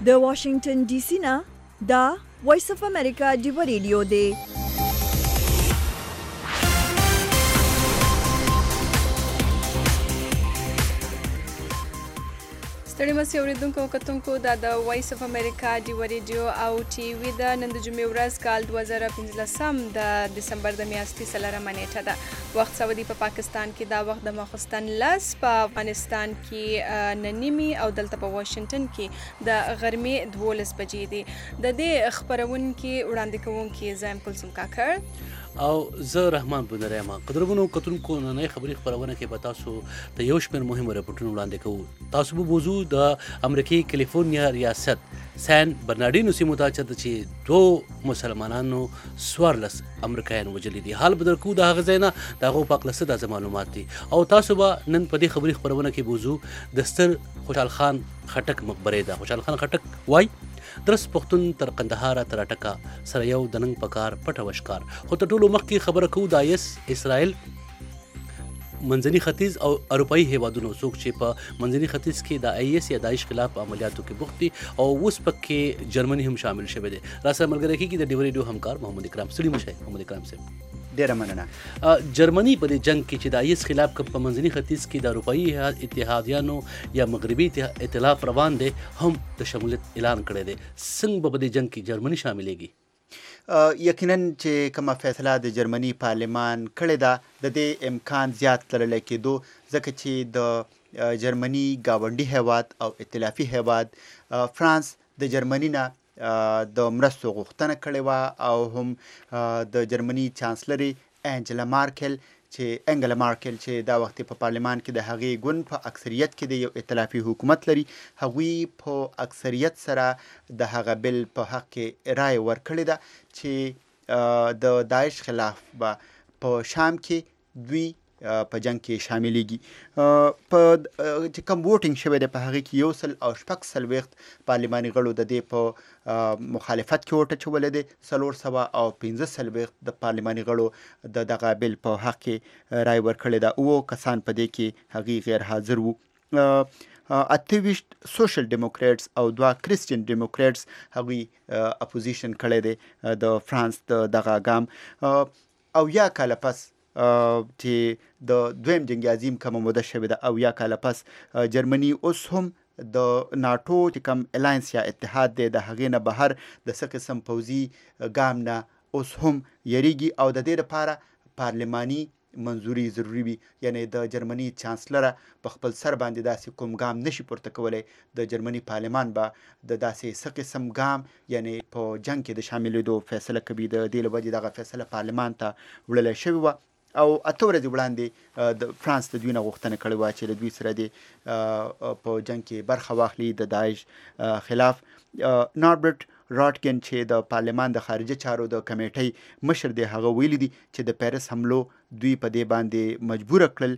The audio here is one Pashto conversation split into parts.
د واشنگټن ډي سي نه دا وایس اف امریکا دی ریډیو دی. ستړي مسئ اوریدونکو کتونکو دا د وایس اف امریکا دی ریډیو او ټي وي د نن د جمعې ورځ کال 2015 د دسمبر د میاشتې 4مه نیټه ده. وخت سعودي په پاکستان کې دا وخت د ماخوستن 10 په افغانستان کې 9 او دلته په واشنگټن کې د غرمې 12 بجې دي. د دې خبرونکو وړاندې کوونکي زم کلثوم کاکړ او زه رحمان بندرېما. قدرمنو کتونکو نن خبري خبرونه کې به تاسو ته یو شمېر مهم رپورټونه وړاندې کوو. تاسو به موضوع د امریکای کالیفورنیا ریاست سان برناردینو سیمو ته چې 2 مسلمانانو 14 امریکایان وجلي دي. حال بدل کو د هغه ځای نه د هغو په اړه څه د معلومات دي او تاسو به نن په دې خبري خبرونه کې موضوع د ستر خوشحال خان خټک مقبره ده. خوشحال خان خټک وای درس پښتون تر قندهار تر اټکا سره یو د ننګ پکار پټ وشکار. خو ته ټولو مخکې خبره کوو د اسرائیل منځني ختیځ او اروپایي هیوادونو څوک چې په منځني ختیځ کې د IS یا داعش خلاف عملیاتو کې بوخت دي او اوس پکې جرمني هم شامل شوی دی. راسره ملګری کېږي د ډیو ریډیو همکار محمد اکرام. ستړي مشه محمد اکرام صاحب. ډیره مننه. جرمني په دې جنگ کې چې د IS خلاف په منځني ختیځ کې د اروپایي اتحادیانو یا مغربي ائتلاف روان دی هم د شمولیت اعلان کړی دی. څنګه به په دې جنگ کې جرمني شاملېږي؟ یقینا چې کومه فیصله د جرمني پارلمان کړې ده د دې امکان زیات لرلی کېدو ځکه چې د جرمني ګاونډي هیواد او ائتلافي هیواد فرانس د جرمني نه د مرستو غوښتنه کړې وه او هم د جرمني چانسلري انګلا مارکل چې دا وخت په پارلمان کې د هغې ګوند په اکثریت کې د یو ائتلافي حکومت لري هغوی په اکثریت سره د هغه بل په حق کې رای ورکړې ده چې د داعش خلاف به په شام کې دوی په جنگ کې شاملېږي. په چې کوم ووټینګ شوی دی په هغې کې 146 پارلماني غړو د دې په مخالفت کې ووټ اچولی دی. 415 د پارلماني غړو د دغه بل په حق کې رای ورکړې ده. 9 کسان په دې کې هغوی غیر حاضر وو. 28 سوشل ډیموکریټس او 2 کریسچین ډیموکریټس هغوی اپوزیشن کړی دی د فرانس دغه ګام. او یا کاله پس چې د دویم جنگ عظیم کومه موده شوې ده او یا کاله پس جرمني اوس هم د ناټو چې کوم الاینس یا اتحاد دی د هغې نه بهر د څه قسم پوځي ګام نه اوس هم یریږي او د دې لپاره پارلماني منظوري ضروري وي. یعنی د جرمني چانسلره په خپل سر باندې داسې کوم ګام نشي پورته کولی. د جرمني پارلمان به د داسې څه قسم ګام یعنی په جنگ کې د شاملېدو فیصله کوي. د دې له وجې دغه فیصله پارلمان ته وړلی شوې وه او 8 ورځې وړاندې د فرانس د دوی نه غوښتنه کړې وه چې له دوی سره د په جنگ کې برخه واخلي د داعش خلاف. ناربرټ راټګن چې د پارلمان د خارجه چارو د کمیټۍ مشر دی هغه ویلي دي چې د پیرس حملو دوی په دې باندې مجبوره کړل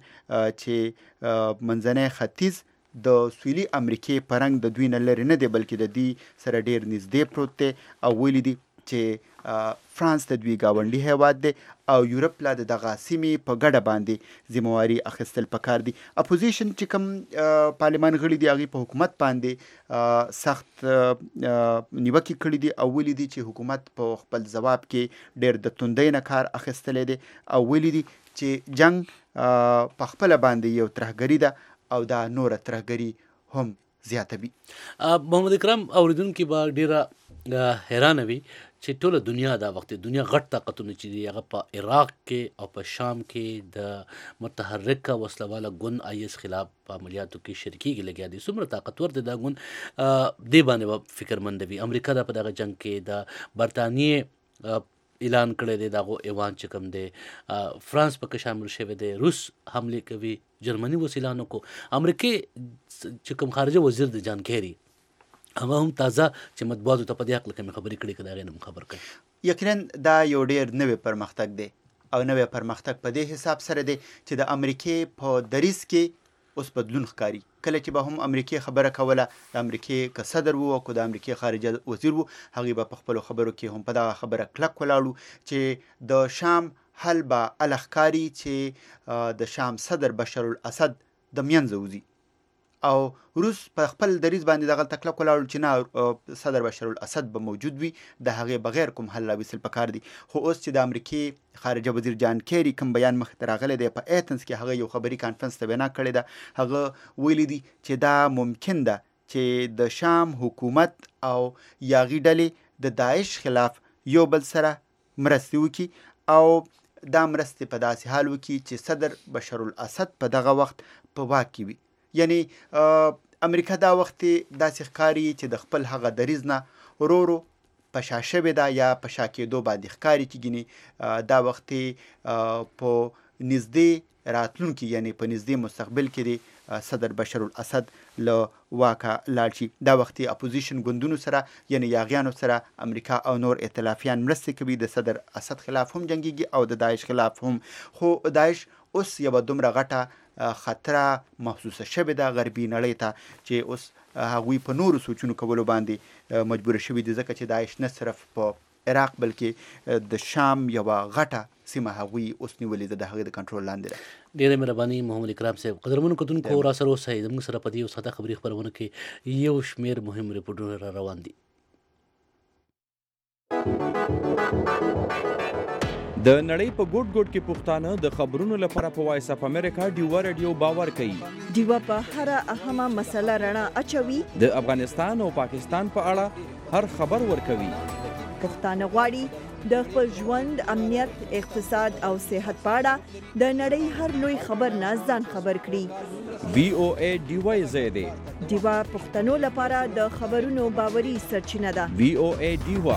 چې منځنی ختیځ د سویلي امریکې په رنګ د دوی نه لرې نه دی بلکې د دوی سره ډیر نږدې پروت دی او ویلي دي چې فرانس د دوی ګاونډي هیواد دی او یورپ لا د دغه سیمې په ګډه باندې ذمواري اخیستل پکار دي. اپوزیشن چې کوم پارلمان غړي دي هغوی په حکومت باندې سخت نیوکې کړي دي او ویلي دي چې حکومت په خپل ځواب کې ډېر د توندۍ نه کار اخیستلی دی او ویلي دي چې جنگ په خپله باندې یو ترهګري ده او دا نوره ترهګري هم زیاتوي. محمد اکرام اوریدونکي به ډېره حیرانه وي چې ټوله دنیا دا وخت دنیا غټ طاقتونه چې دي هغه په عراق کې او په شام کې د متحرکه وسله ګوند IS خلاف په عملیاتو کې شریکېږي لګیا دي. څومره طاقتور دی دا ګوند دې باندې به فکرمند وي. امریکا دا په دغه جنگ کې د برطانیې اعلان کړی دی دغه ایوان چې کوم دی. فرانس پکې شامل شوی دی. روس حملې کوي. جرمني اوس اعلان وکړو. امریکې چې کوم خارجه وزیر دی جان کیری هغه هم تازه چې مطبوعاتو ته په دې هکله کومې خبرې کړي که د هغې نه هم خبر کړي. یقینا دا یو ډېر نوی پرمختګ دی او نوی پرمختګ په دې حساب سره دی چې د امریکې په دریځ کې اوس بدلون ښکاري. کله چې به هم امریکې خبره کوله د امریکې که صدر و او که د امریکې خارجه وزیر و هغوی به په خپلو خبرو کې هم په دغه خبره کلک ولاړو چې د شام حل به اله ښکاري چې د شام صدر بشار الاسد د منځه وځي او روس په خپل دریځ باندې دغه تکلک ولاړ چې نه صدر بشار الاسد به موجود وي د هغې بغیر کوم حل راویستل پکار دي. خو اوس چې د امریکې خارجه وزیر جان کیری کوم بیان مخې ته راغلی دی په ایتنز کې هغه یو خبري کانفرنس ته وینا کړې ده. هغه ویلي دي چې دا ممکن ده چې د شام حکومت او یاغي ډلې د داعش خلاف یو بل سره مرستې وکړي او دا مرستې په داسې حال وکړي چې صدر بشار الاسد په دغه وخت په واک کې وي. یعنی امریکا دا وخت داسې ښکاري چې د خپل هغه دریځ نه ورو ورو په شا شوې ده یا په شا کېدو باندې ښکاري چې ګینې دا وخت په نږدې راتلونکي یعنی په نږدې مستقبل کې دی صدر بشار الاسد له واکه لاړ شي. دا وخت اپوزیشن ګوندونو سره یعنی یاغیانو سره امریکا او نور ائتلافیان مرستې کوي د صدر اسد خلاف هم جنګیږي او د داعش خلاف هم. خو داعش اوس یوه دومره غټه خطره محسوسه شوې ده غربي نړۍ ته چې اوس هغوی په نورو سوچونو کولو باندې مجبوره شوي دي ځکه چې داعش نه صرف په عراق بلکې د شام یوه غټه سیمه هغوی اوس نیولې ده د هغې د کنټرول لاندې ده. ډېره مهرباني محمد اکرام صاحب. قدرمنو کتونکو را سره اوسئ زموږ سره په دې یو ساده خبري خپرونه کې یو شمېر مهم ریپورټونه را روان دي. د نړۍ په ګوټ ګوټ کې پښتانه د خبرونو لپاره په وایس اف امریکا ډیوا رادیو باور کوي. ډیوا په هر اهمه مسله رڼا اچوي. د افغانستان او پاکستان په اړه هر خبر ورکوي. پښتانه غواړي د خپل ژوند، امنیت، اقتصاد او صحت په اړه د نړۍ هر لوی خبر نه ځان خبر کړي. VOA ډیوا زیاده ډیوا پښتنو لپاره د خبرونو باوري سرچینه ده. VOA ډیوا.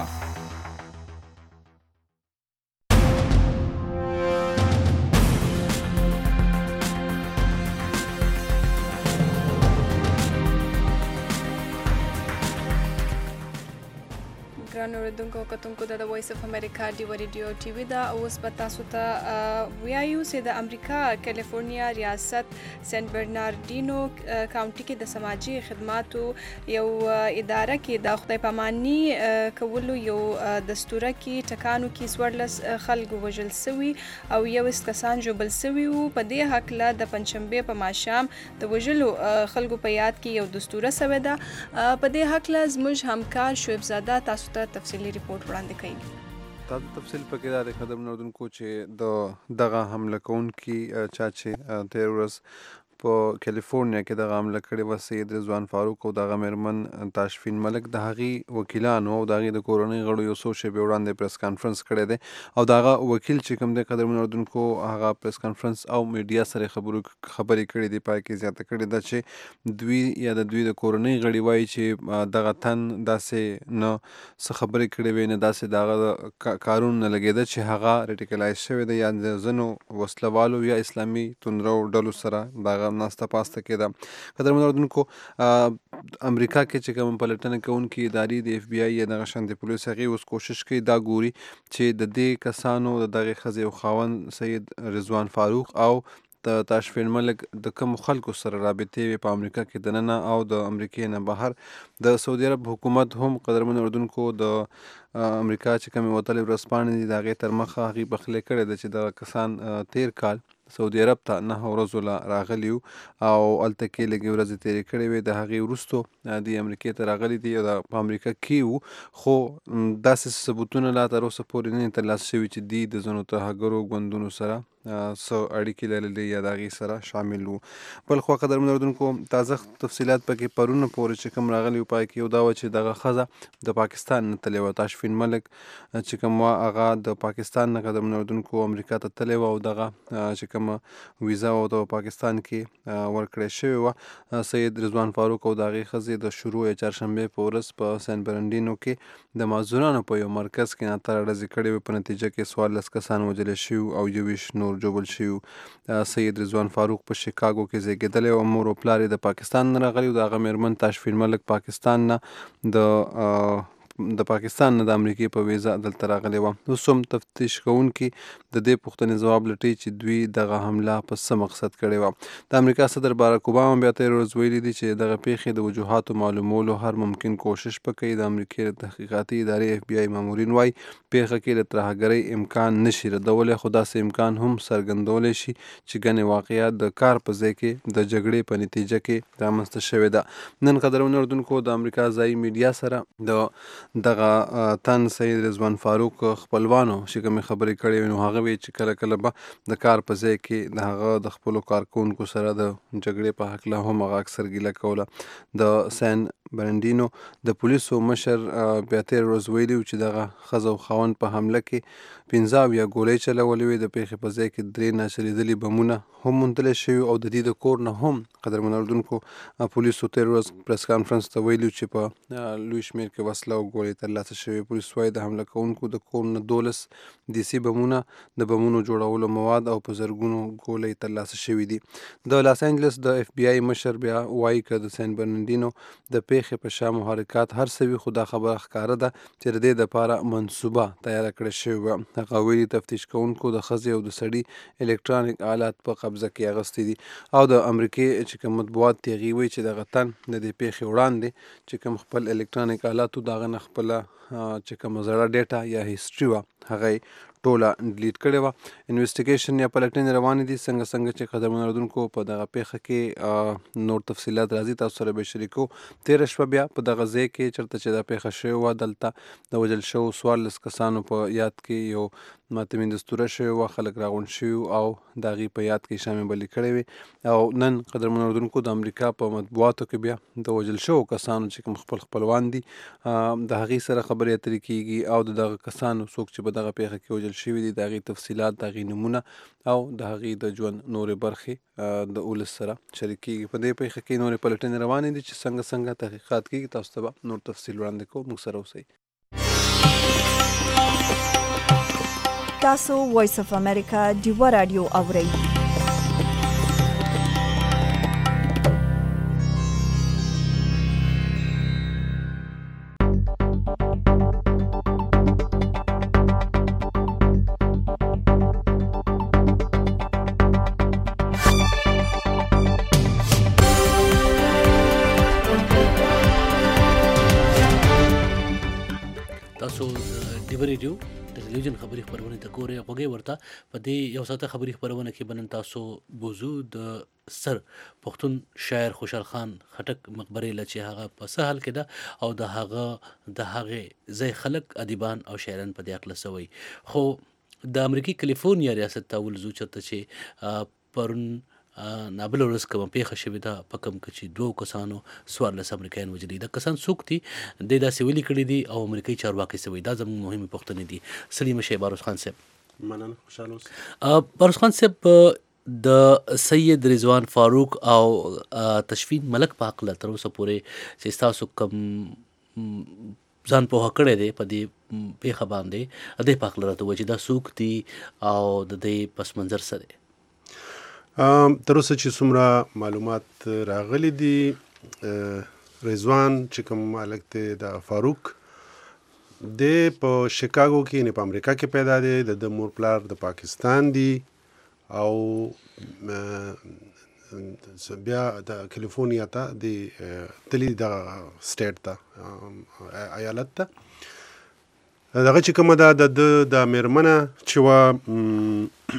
ګرانو اوریدونکو او کتونکو د وایس اف امریکا ډیوا ریډیو ټي وي دا اوس به تاسو ته وایو چې د امریکا کیلیفورنیا ریاست سن برناردینو کاونټي کې د سماجی خدماتو یو اداره کې د خدای پاماني کولو یو دستوره کې ټکانو کې 14 خلکو وژل سوي او 21 کسان ژوبل سوي وو. په دې هکله د پنځشنبه په ماښام د وژلو خلکو په یاد کې یو دستوره سوې ده. په دې هکله زموږ همکار شعیب زاده تاسو ته تفصیلی ریپورت وړاندې کوي. تاسو تفصیل پکې دا د خدمت نوردونکو چې د دغه حمله کوونکي چا چې تیر ورځ په کیلیفورنیا کې دغه حمله کړې وه سید رضوان فاروق او دغه مېرمن تاشفین ملک د هغې وکیلانو او د هغې د کورنۍ غړو یو څو شېبې وړاندې پریس کانفرنس کړی دی او د هغه وکیل چې کوم دی قدرمنو اردونکو هغه پریس کانفرنس او میډیا سره خبرې کړې دي. پای کې زیاته کړې ده چې دوی یا د دوی د کورنۍ غړي وایي چې دغه تن داسې نه څه خبرې کړې وې نه داسې د هغه کارونه نه لګېده چې هغه ریټیکلایز شوی دی یا د ځینو وسلوالو یا اسلامي توندرو ډلو سره دغه ناسته پاسته کېده. قدرمنو اردونکو امریکا کې چې کوم پلټنه کوونکي ادارې د اف بی آی یا دغه شان د پولیس هغې اوس کوشش کوي دا ګوري چې د دې کسانو د دغې ښځې او خاوند سید رضوان فاروق او د تاشفین ملک د کوم خلکو سره رابطې وي په امریکا کې دننه او د امریکې نه بهر. د سعودي عرب حکومت هم قدرمنو اردونکو د امریکا چې کومې وتلې ورځپاڼې دي د هغې تر مخه هغې پخلی کړې ده چې دغه کسان تیر کال سعودي عرب ته 9 ورځو لا راغلي وو او هلته کې لږې ورځې تېرې کړې وې. د هغې وروستو دوی امریکې ته راغلي دي او په امریکا کې وو خو داسې ثبوتونه لا تر اوسه پورې نه ترلاسه شوي چې دوی د ځینو ترهګرو ګوندونو سره څه اړیکې لرلې یا د هغې سره شامل وو. بل خوا قدرمنو اردونکو تازه تفصیلات پکې پرونه پورې چې کوم راغلي وو پای کې یو دا وه چې دغه ښځه د پاکستان نه تللې وه. تاشفین ملک چې کوم وه هغه د پاکستان نه قدرمنو اردونکو امریکا ته تللې وه او دغه چې کومه ویزا او د پاکستان کې ورکړې شوې وه. سید رضوان فاروق او د هغې ښځې د شروع یا چهارشنبې په ورځ په سن برنډینو کې د معذورانو په یو مرکز کې ناتاره ډزې کړې وې. په نتیجه کې 14 کسان وژلی شوي او 21 نور جوبل شوي. سید رضوان فاروق په شیکاګو کې زیږېدلی او مور او پلار یې د پاکستان نه راغلي او د هغه مېرمن تاشفین ملک پاکستان نه د د پاکستان نه د امریکې په ویزا دلته راغلی وه. اوس هم تفتیش کوونکي د دې پوښتنې ځواب لټوي چې دوی دغه حمله په څه مقصد کړې وه. د امریکا صدر باراک اوباما بیا تېره ورځ ویلي دي چې دغه پیښې د وجوهاتو معلومولو هر ممکن کوشش به کوي. د امریکې د تحقیقاتي ادارې FBI مامورین وایي پیښه کې د ترهګرۍ امکان نشي ردولی، خو داسې امکان هم څرګندولی شي چې ګڼې واقعیات د کار په ځای کې د جګړې په نتیجه کې رامنځته شوې ده. نن قدرمنو اردونکو د امریکا ځایي میډیا سره د دغه تن سید رضوان فاروق خپلوانو چې کومې خبرې کړې وې، نو هغه وایي چې کله کله به د کار په ځای کې د هغه د خپلو کارکوونکو سره د جګړې په هکله هم هغه اکثر ګیله کوله. د سین برنډینو د پولیسو مشر بیا تېره ورځ ویلي چې دغه ښځه او خاوند په حمله کې 15 ګولۍ چلولې وې. د پیښې په ځای کې 3 ناچلېدلي بمونه هم موندلی شوي او د دې د کور نه هم قدرمنو اردونکو پولیسو تېره ورځ پریس کانفرنس ته ویلي چې په لوی شمېر کې وسله او ګولۍ ترلاسه شوې. پولیس وایي د حمله کوونکو د کور نه 12 دیسي بمونه، د بمونو جوړولو مواد او په زرګونو ګولۍ ترلاسه شوي دي. د لاس انجلس د FBI مشر بیا وایي که د سین برنډینو د پیښې په شا محرکات هر څه وي، خو دا خبره ښکاره ده چې د دې دپاره منصوبه تیاره کړې شوې وه. هغه ویلي تفتیش کوونکو د ښځې او د سړي الکترونیک آلات په قبضه کې اخیستي دي. او د امریکې چې کوم مطبوعات دي هغې وایي چې دغه تن د دې پیښې وړاندې چې کوم خپل الکترونیک آلات و د هغه نه خپله چې کومه زړه ډیټا یا هیسټري وه هغه ټوله ډیلیټ کړې وه. انویسټیګیشن یا پلټنې روانې دي څنګه چې قدرمنو اردونکو په دغه پیښه کې نور تفصیلات راځي تاسو سره به شریکو. تېره شپه بیا په دغه ځای کې چېرته چې دا پیښه شوې وه دلته د وژل شوو 14 کسانو په یاد کې یو ماتمین دستوره شوې وه، خلک راغونډ شوي او د هغې په یاد کې شامې بلې کړې وې. او نن قدرمنو اردونکو د امریکا په مطبوعاتو کې بیا د وژل شوو کسانو چې کوم خپلوان دي د هغې سره خبرې اترې کېږي او د دغه کسانو څوک چې په دغه پیښه کې وژل شوي دي د هغې تفصیلات، د هغې نومونه او د هغې د ژوند نورې برخې د ولس سره شریکېږي. په دې پیښه کې نورې پلټنې روانې دي چې څنګه تحقیقات کېږي. تاسو ته به نور تفصیل وړاندې کوو، موږ سره اوسئ. تاسو وایس اف امریکا ډیوه رادیو اورئ. تاسو ډیوه ریډیو ټلویزیون خبري خبرونه ته ګورئ. غوږی ورته په دې یو ساعته خبري خبرونه کې بنن تاسو بوزو د سر پښتون شاعر خوشحال خان خټک مقبره لچې هغه په سهل کې ده او د هغه ځای خلک ادیبان او شاعران په دې اړه سوي. خو د امریکای کالیفورنیا ریاست ته ولزو چرته چې پرون نابل ورځ کومه پیښه شوې ده په کوم کې چې 2 کسانو 14 امریکایان وژلي. د کسان څوک دي د داسې ویلي کړي دي او امریکایي چارواکي سوي. دا زموږ مهمه پوښتنې دي. سلیم شیخ باروس خان صاحب. مننه، خوشاله اوسئ. باروس خان صاحب د سید رضوان فاروق او تشفین ملک په حق تر اوسه پورې چې تاسو کوم ځان پوهه کړی دی په دې پیښه باندې د دې په حق راته وایي چې دا څوک دي او د دې پس منظر څه دی؟ تر اوسه چې څومره معلومات راغلي دي، رضوان چې کوم مالک دی د فاروق د په شیکاګو کې نه په امریکا کې پیدا دی. د مور پلار د پاکستان دي او بیا د کالیفورنیا ته د تلی د سټیټ ته ایالت ته دغه چې کومه ده د میرمنه چې وه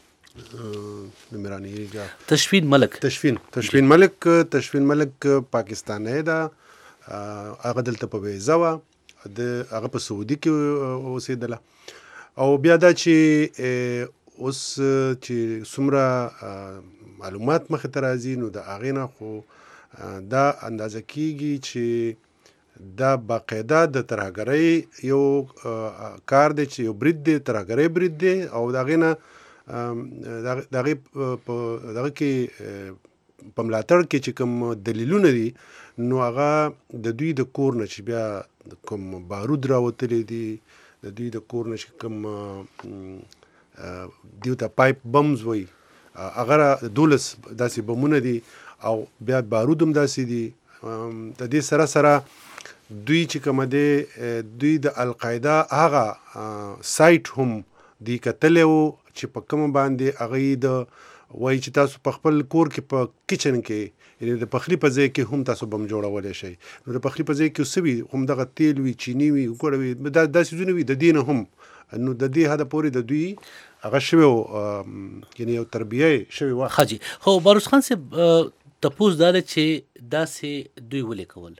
نمیرانی تشفین ملک تشفین ملک پاکستانی ده. هغه دلته په ویزا وه، هغه په سعودي کې اوسېدله. او بیا دا چې اوس چې څومره معلومات مخې ته راځي نو د هغې نه خو دا اندازه کېږي چې دا باقاعده د ترهګرۍ یو کار دی، چې یو برید دی، ترهګرۍ برید دی. او د هغې نه د هغې په دغه کې په ملاتړ کې چې کوم دلیلونه دي نو هغه د دوی د کور نه چې بیا کوم بارود راوتلی دي، د دوی د کور نه چې کوم دیو ته پایپ بمز وایي هغه 12 داسې بمونه دي او بیا بارود هم داسې دي. د دې سره دوی چې کوم دی دوی د القاعده هغه سایټ هم دی کتلی و چې په کوم باندې هغوی د وایي چې تاسو په خپل کور کې په کچن کې یعنې د پخلي په ځای کې هم تاسو بم جوړولی شئ. نو د پخلي په ځای کې څه وي هم دغه تیل وي، چینی وي، ګوړه وي، دا څیزونه وي د دې نه هم. نو د دې حده پورې د دوی هغه شوی و، یعنې یو تربیه یې شوې وه. ښه جي. خو باروس خان صاحب تپوس دا دی چې داسې دوی ولې کول؟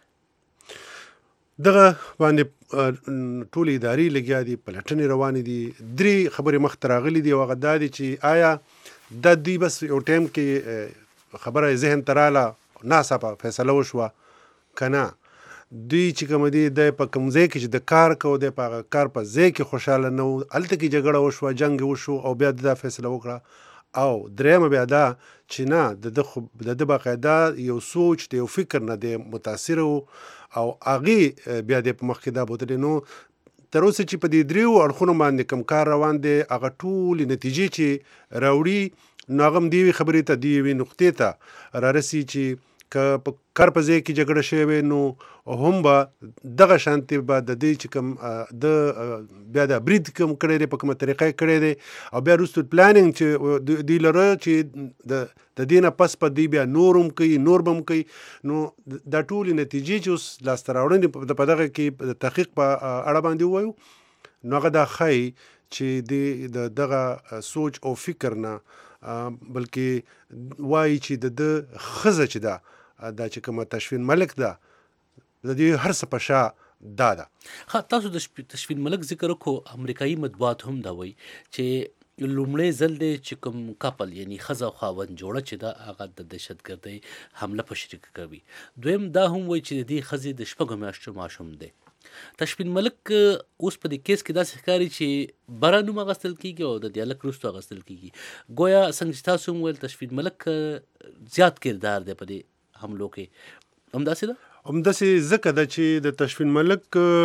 دغه باندې ټولې ادارې لګیا دي، پلټنې روانې دي. 3 خبرې مخته راغلي دي او هغه دا دي چې آیا دا دوی بس یو ټایم کې خبره ذهن ته راله ناڅاپه فیصله وشوه که نه، دوی چې کوم دی دی په کوم ځای کې چې د کار کوو دی په هغه کار په ځای کې خوشحاله نه و، هلته کې جګړه وشوه، جنګ وشو او بیا دا فیصله وکړه. او درېیمه بیا دا چې نه د ده باقاعده یو سوچ د یو فکر نه دی متاثره و او هغې بیا دی په مخکې دا بوتلی. نو تر اوسه چې په دې 3 اړخونو باندې کوم کار روان دی هغه ټولې نتیجې چې راوړي نو هغه هم د یوې خبرې ته د یوې نقطې ته رارسي چې که په کار په ځای کې جګړه شوې وي نو هم به دغه شانتې به د دې چې کوم د بیا د برید کوم کړی دی په کومه طریقه یې کړی دی او بیا وروسته پلانینګ چې دوی لره چې د دې نه پس په دوی بیا نور هم کوي، نور به هم کوي. نو دا ټولې نتیجې چې اوس لاسته راوړنې په دغه کې د تحقیق په اړه باندې ووایو نو هغه دا ښایي چې د دغه سوچ او فکر نه بلکې وایي چې د ښځه چې ده دا چې کومه تشفین ملک ده د دې هر څه په شا دا ده. تاسو د تشفین ملک ذکر وکړو، امریکایي مطبوعات هم دا وایي چې لومړی ځل دی چې کوم کپل یعنی ښځه او خاوند جوړه چې ده هغه د دهشتګردۍ حمله په شریک کوي. دویم دا هم وایي چې د دې ښځې د 6 میاشتو ماشوم دی. تشفین ملک اوس په دې کیس کې داسې ښکاري چې بره نوم اخیستل کېږي او د دې هلک وروسته اخیستل کېږي. ګویا څنګه چې تاسو هم ویل تشفین ملک زیات کردار دی په دې حملو کې، همداسې ده؟ همداسې ځکه ده چې د تشفین ملک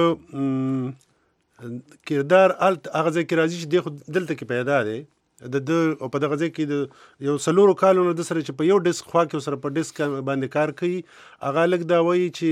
کردار هغه ځای کې راځي چې دی خو دلته کې پیدا دی او په دغه ځای کې د یو 4 کالو نه د سره چې په یو ډیسک خوا کې سره په ډیسک باندې کار کوي. هغه هلک دا وایي چې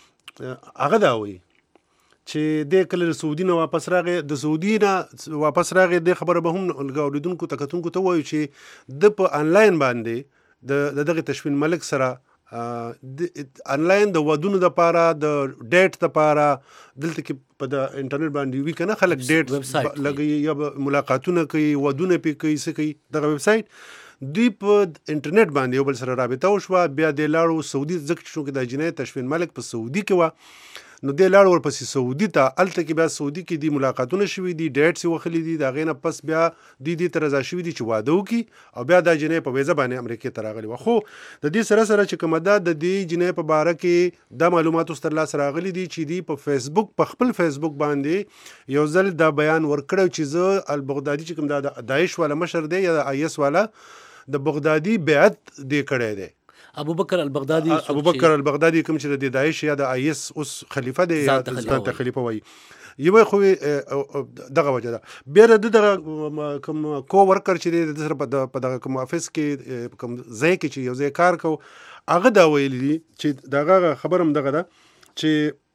د کله د سعودي نه واپس راغی، د سعودي نه واپس راغی د خبره به هم اوریدونکو ته کتونکو ته وایو چې د په آنلاین باندې د دغه تشفین ملک سره آنلاین د ودونو دپاره د ډیټ دپاره دلته کې په د انټرنیټ باندې وي که نه خلک ډیټ لګوي یا ملاقاتونه کوي، ودونه پې کوي، څه کوي. دغه ویب سایټ دوی په انټرنیټ باندې یو بل سره رابطه وشوه، بیا دی لاړو سعودي، ځکه چې چونکې دا جنایت تشفین ملک په سعودي کې وه نو دی لاړو ورپسې سعودي ته. هلته کې بیا سعودي کې دی ملاقاتونه شوي دي، ډیټس یې وښلي دي، د هغې نه پس بیا دوی دې ته رضا شوي دي چې واده وکړي او بیا دا جنۍ په ویزه باندې امریکې ته راغلې وه. خو د دې سره سره چې کومه ده د دې جنۍ په باره کې دا معلومات اوس تر لاسه راغلي دي چې دوی په فیسبوک په خپل فیسبوک باندې یو ځل دا بیان ورکړی چې زه البغدادي چې کوم دا د داعش والا مشر دی یا د IS والا د بغدادي بیعت دی کړی دی. ابوبکر البغدادي کوم چې د داعش یا د IS اوس خلیفه دی یا ځان ته خلیفه وایي، یوه خو دغه وجه ده. بیا د دغه کوم کو ورکر چې دی د سره په دغه کوم افس کې کوم ځای کې چې یو ځای کار کو هغه دا ویلي دي چې دغه خبر هم دغه ده چې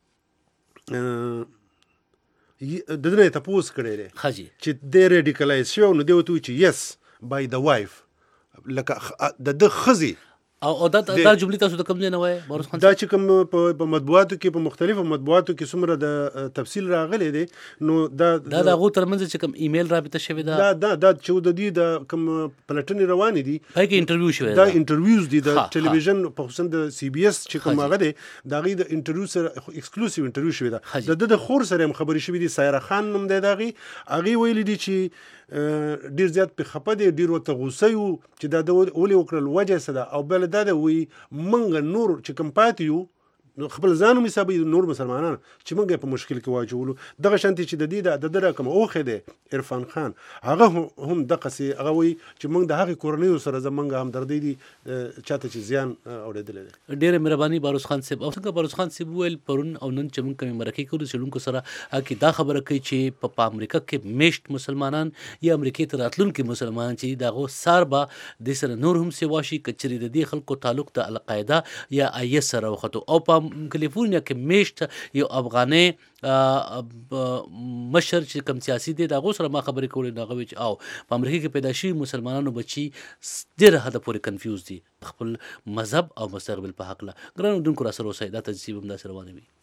د دې نه تپوس کړی دی چې د ریډیکلایز شو نو دی وته چې یس بای د وایف لکه د خزي او دا جملې تاسو د کوم ځای نه وایي باروس خان؟ دا چې کوم په مطبوعاتو کې په مختلفو مطبوعاتو کې څومره د تفصیل راغلی دی نو دا د هغو ترمنځ چې کوم ایمیل رابطه شوې ده دا چې د دې د کوم پلټنې روانې دي هغې کې انټرویو شوی دا انټرویوز دي د ټلویزیون په خصوصا د CBS چې کوم هغه دی د هغې د انټرویو سره ایکسکلوسیو انټرویو شوې ده. د خور سره هم خبرې شوې دي، سایره خان نوم دی د هغې ویلي دي چې ډیر زیات په خپه دی، ډیر ورته غوسه یو چې دا د ولې وکړل وجه څه ده او بل دا د وی منګ نور چې کوم پاتې یو نو خپل ځان هم حسابوي نور مسلمانان چې موږ په مشکل کې واچولو. دغه شانتي چې د دې د دره کوم اوخه دی عرفان خان هغه هم دغسې هغه وایي چې موږ د هغې کورنیو سره زموږ همدردۍ دي چاته چې زیان اورېدلی دی. ډېره مهرباني باروس خان صاحب. او څنګه باروس خان صاحب وویل پرون او نن چې موږ کومې مرکې کوو د څېړونکو سره هغې دا خبره کوي چې په امریکا کې میشت مسلمانان یا امریکې ته راتلونکي مسلمانان چې د هغو سار به دې سره نور هم سیوا شي که چېرې د دې خلکو تعلق د القاعده یا IS سره وختو او په کالیفورنیا کې میشت یو افغاني مشر چې کوم سیاسي دی د هغو سره ما خبرې کولې نو هغه وایي چې او په امریکا کې پیدا شوي مسلمانانو بچي ډېره حده پورې کنفیوز دي خپل مذهب او مستقبل په هکله. ګران اردوونکو راسره اوسئ دا تجزیه هم داسې روانه وي.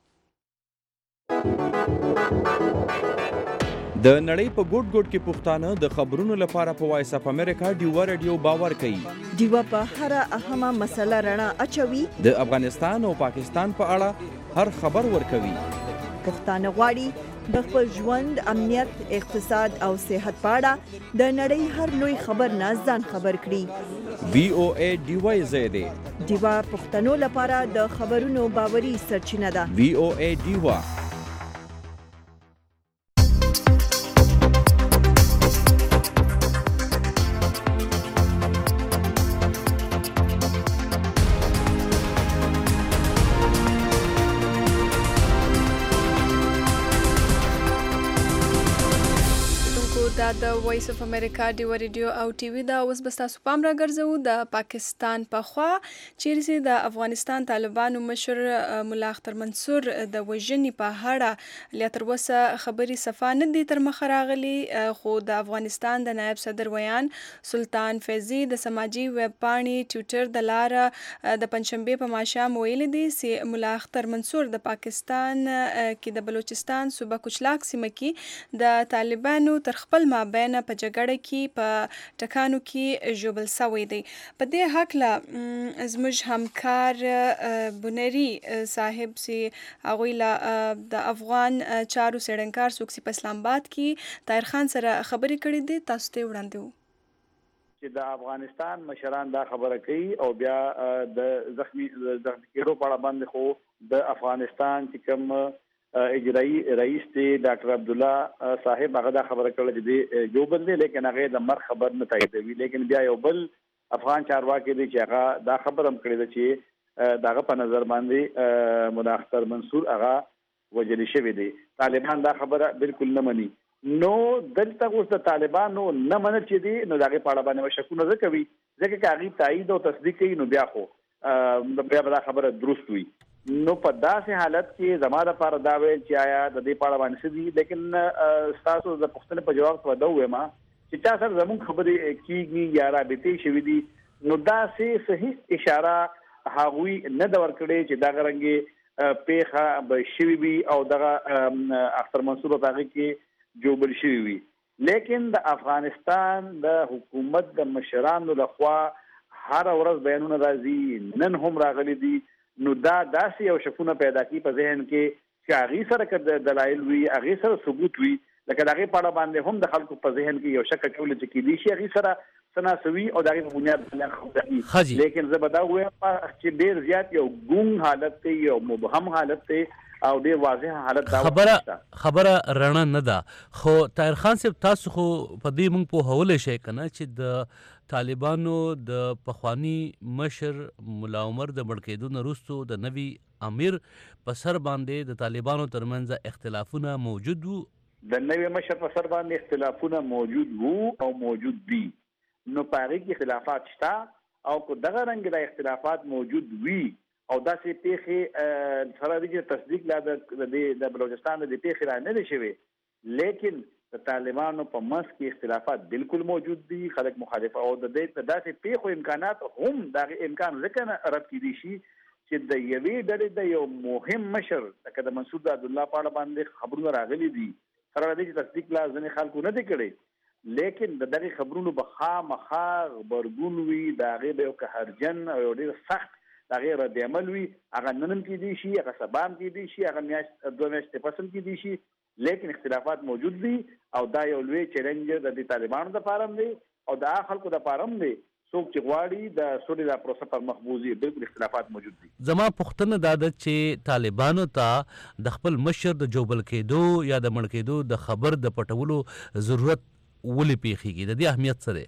د نړۍ په ګوټ ګوټ کې پښتانه د خبرونو لپاره په وایس اف امریکا ډیوا رادیو باور کوي. ډیوا په هر اهمه مسله رڼا اچوي. د افغانستان او پاکستان په اړه هر خبر ورکوي. پښتانه غواړي د خپل ژوند، امنیت، اقتصاد او صحت په اړه د نړۍ هر لوی خبر نه ځان خبر کړي. VOA ډیوا زیاده ډیوا پښتنو لپاره د خبرونو باوري سرچینه ده. VOA ډیوا. دا د وایس اف امریکا ډیوا ریډیو او ټي وي دا اوس به ستاسو پام راګرځوو د پاکستان په خوا چیرې چې د افغانستان طالبانو مشر ملا اختر منصور د وژنې په اړه لا تر اوسه خبرې صفا نه دي تر مخه راغلي، خو د افغانستان د نایب صدر ویان سلطان فیضي د سماجي ویب پاڼې ټویټر د لاره د پنځشنبې په ماښام ویلي دي چې ملا اختر منصور د پاکستان کې د بلوچستان صوبه کوچلاک سیمه کې د طالبانو تر خپل مابین په جګړه کې په ټکانو کې ژوبل شوی دی. په دې هکله زموږ همکار بنري صاحب چې هغوی له د افغان چارو څېړنکار څوک چې په اسلام آباد کې طاهر خان سره خبرې کړې دي، تاسو ته وړاندې وو چې د افغانستان مشران دا خبره کوي او بیا د زخمی کېدو په اړه باندې خو د افغانستان چې کوم اجرایی رئیس دی ډاکټر عبد الله صاحب هغه دا خبره کړې چې یو بل دی لیکن هغه د مر خبر نه تاییدوي، لیکن بیا یو بل افغان چارواکي دی چې هغه دا خبر هم کړې ده چې دغه په نظر باندې ملا اختر منصور هغه وجل شوی دی. طالبان دا خبره بالکل نه مني. نو دلته اوس د طالبانو نه منل چې دی نو دغه په اړه باندې شکونه نه کوي، ځکه چې هغه تایید او تصدیق کوي نو بیا خو بیا دا خبره درست وي. نو په داسې حالت کې زما لپاره دا ویل چې آیا د دې په اړه باندې څه دي، لیکن ستاسو د پوښتنې په جواب کې دا وایم چې چا سره زموږ خبرې کېږي یا رابطې شوي دي نو داسې صحیح اشاره هغوی نه ده ورکړې چې دغه رنګې پیښه به شوي وي او دغه اختر منصور په هغې کې جوبل شوي وي. لیکن د افغانستان د حکومت د مشرانو لخوا هر ورځ بیانونه راځي، نن هم راغلي دي، نو دا داسې یو شکونه پیدا کی په ذهن کې چې هغې سره که دلایل وي، هغې سره ثبوت وي، لکه د هغې په اړه باندې هم د خلکو په ذهن کې یو شک اچولی چې کیدای شي هغې سره څه ناسوي او د هغې په بنیاد باندې، لیکن زه به دا ووایم چې ډېر زیات یو ګونګ حالت دی، یو مبهم حالت دی او ډېر واضح حالت دا خبره رڼا نه ده. خو طاهر خان صاحب تاسو خو په دې موږ پوهولی شئ که نه چې د طالبانو د پخواني مشر ملا عمر د مړ کېدو نه وروستو د نوي امیر په سر باندې د طالبانو ترمنځ اختلافونه موجود وو. د نوي مشر په سر باندې اختلافونه موجود وو او موجود دي، نو په هغې کې اختلافات شته او که دغه رنګ د اختلافات موجود وي او داسې پیښې سره دي چې تصدیق لا د بلوچستان د پیښې را نه دي شوي، لیکن د طالبانو په منځ کې اختلافات بالکل موجود دي، خلک مخالف او د داسې پیښو امکانات هم دغه امکان ځکه نه رد کیدی شي چې د یوې ډلې د یو مهم مشر لکه د منصور د عبدالله په اړه باندې خبرونه راغلي دي، سره دې چې تصدیق لا ځینې خلکو نه دي کړی، لیکن د دغې خبرونو به خامخا غبرګون وي، د هغې به یو قهرجن او یو ډېر سخت د هغې رد عمل وي، هغه نن هم کیدی شي، هغه سبا هم کیدی شي، هغه میاشت 2 میاشتې پس هم کیدی شي، لیکن اختلافات موجود دي او دا یو لوی چیلنج د دې طالبانو دپاره هم دی او د هغه خلکو دپاره هم دی څوک چې غواړي د سولې دا پروسه پر مخ بوځي، بالکل اختلافات موجود دي. زما پوښتنه دا ده چې طالبانو ته د خپل مشر د جوبل کېدو یا د مړ کېدو د خبر د پټولو ضرورت ولې پیښیږي، د دې اهمیت څه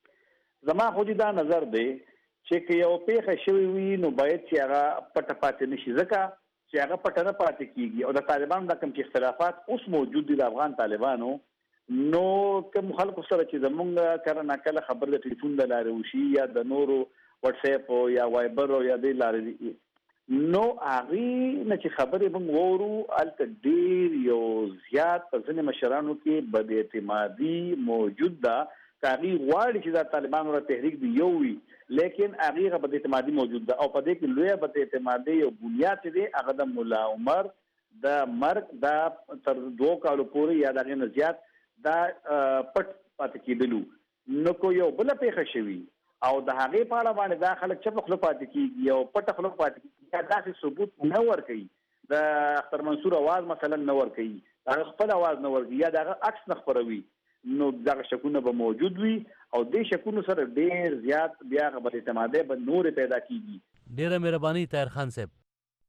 دی؟ زما خو دا نظر دی چې که یو پیښه شوې وي نو باید چې هغه پټه پاتې نه شي، ځکه چې هغه پټه نه پاتې کېږي او د طالبانو دا کوم چې اختلافات اوس موجود دي د افغان طالبانو، نو کوم خلکو سره چې زمونږ کله ناکله خبر د ټلیفون د لارې وشي یا د نورو واتس اپ یا وایبر او یا دې لارې نو هغه نه چې خبرې موږ وورو الته ډیر یو زیات په ځینې مشرانو کې بد اعتمادي موجود ده. هغه غواړي چې د طالبانو را تحریک دی یو وي لیکن هغه بد اعتمادي موجود ده او په دې کې لوی بد اعتمادي یو بنیاد دی هغه د مولا عمر د مرګ د تر 2 کالو پورې یا دغه نه زیات دا پټ پاتې کېدلو. نو کو یو بل پیښه شوی او د هغه په اړه باندې دا خلک چې په خپل پاتې کیږي او پټ خپل پاتې کیږي دا څه ثبوت نه ورکوي. د اختر منصور आवाज مثلا نه ورکوي هغه خپل आवाज نه ورکوي یا دغه عکس نه خبروي. نو دغه شکونه به موجود وي او د شکونو سره ډیر زیات بیا غبر اعتماده به نور پیدا کیږي. ډیره مهرباني طاهر خان صاحب.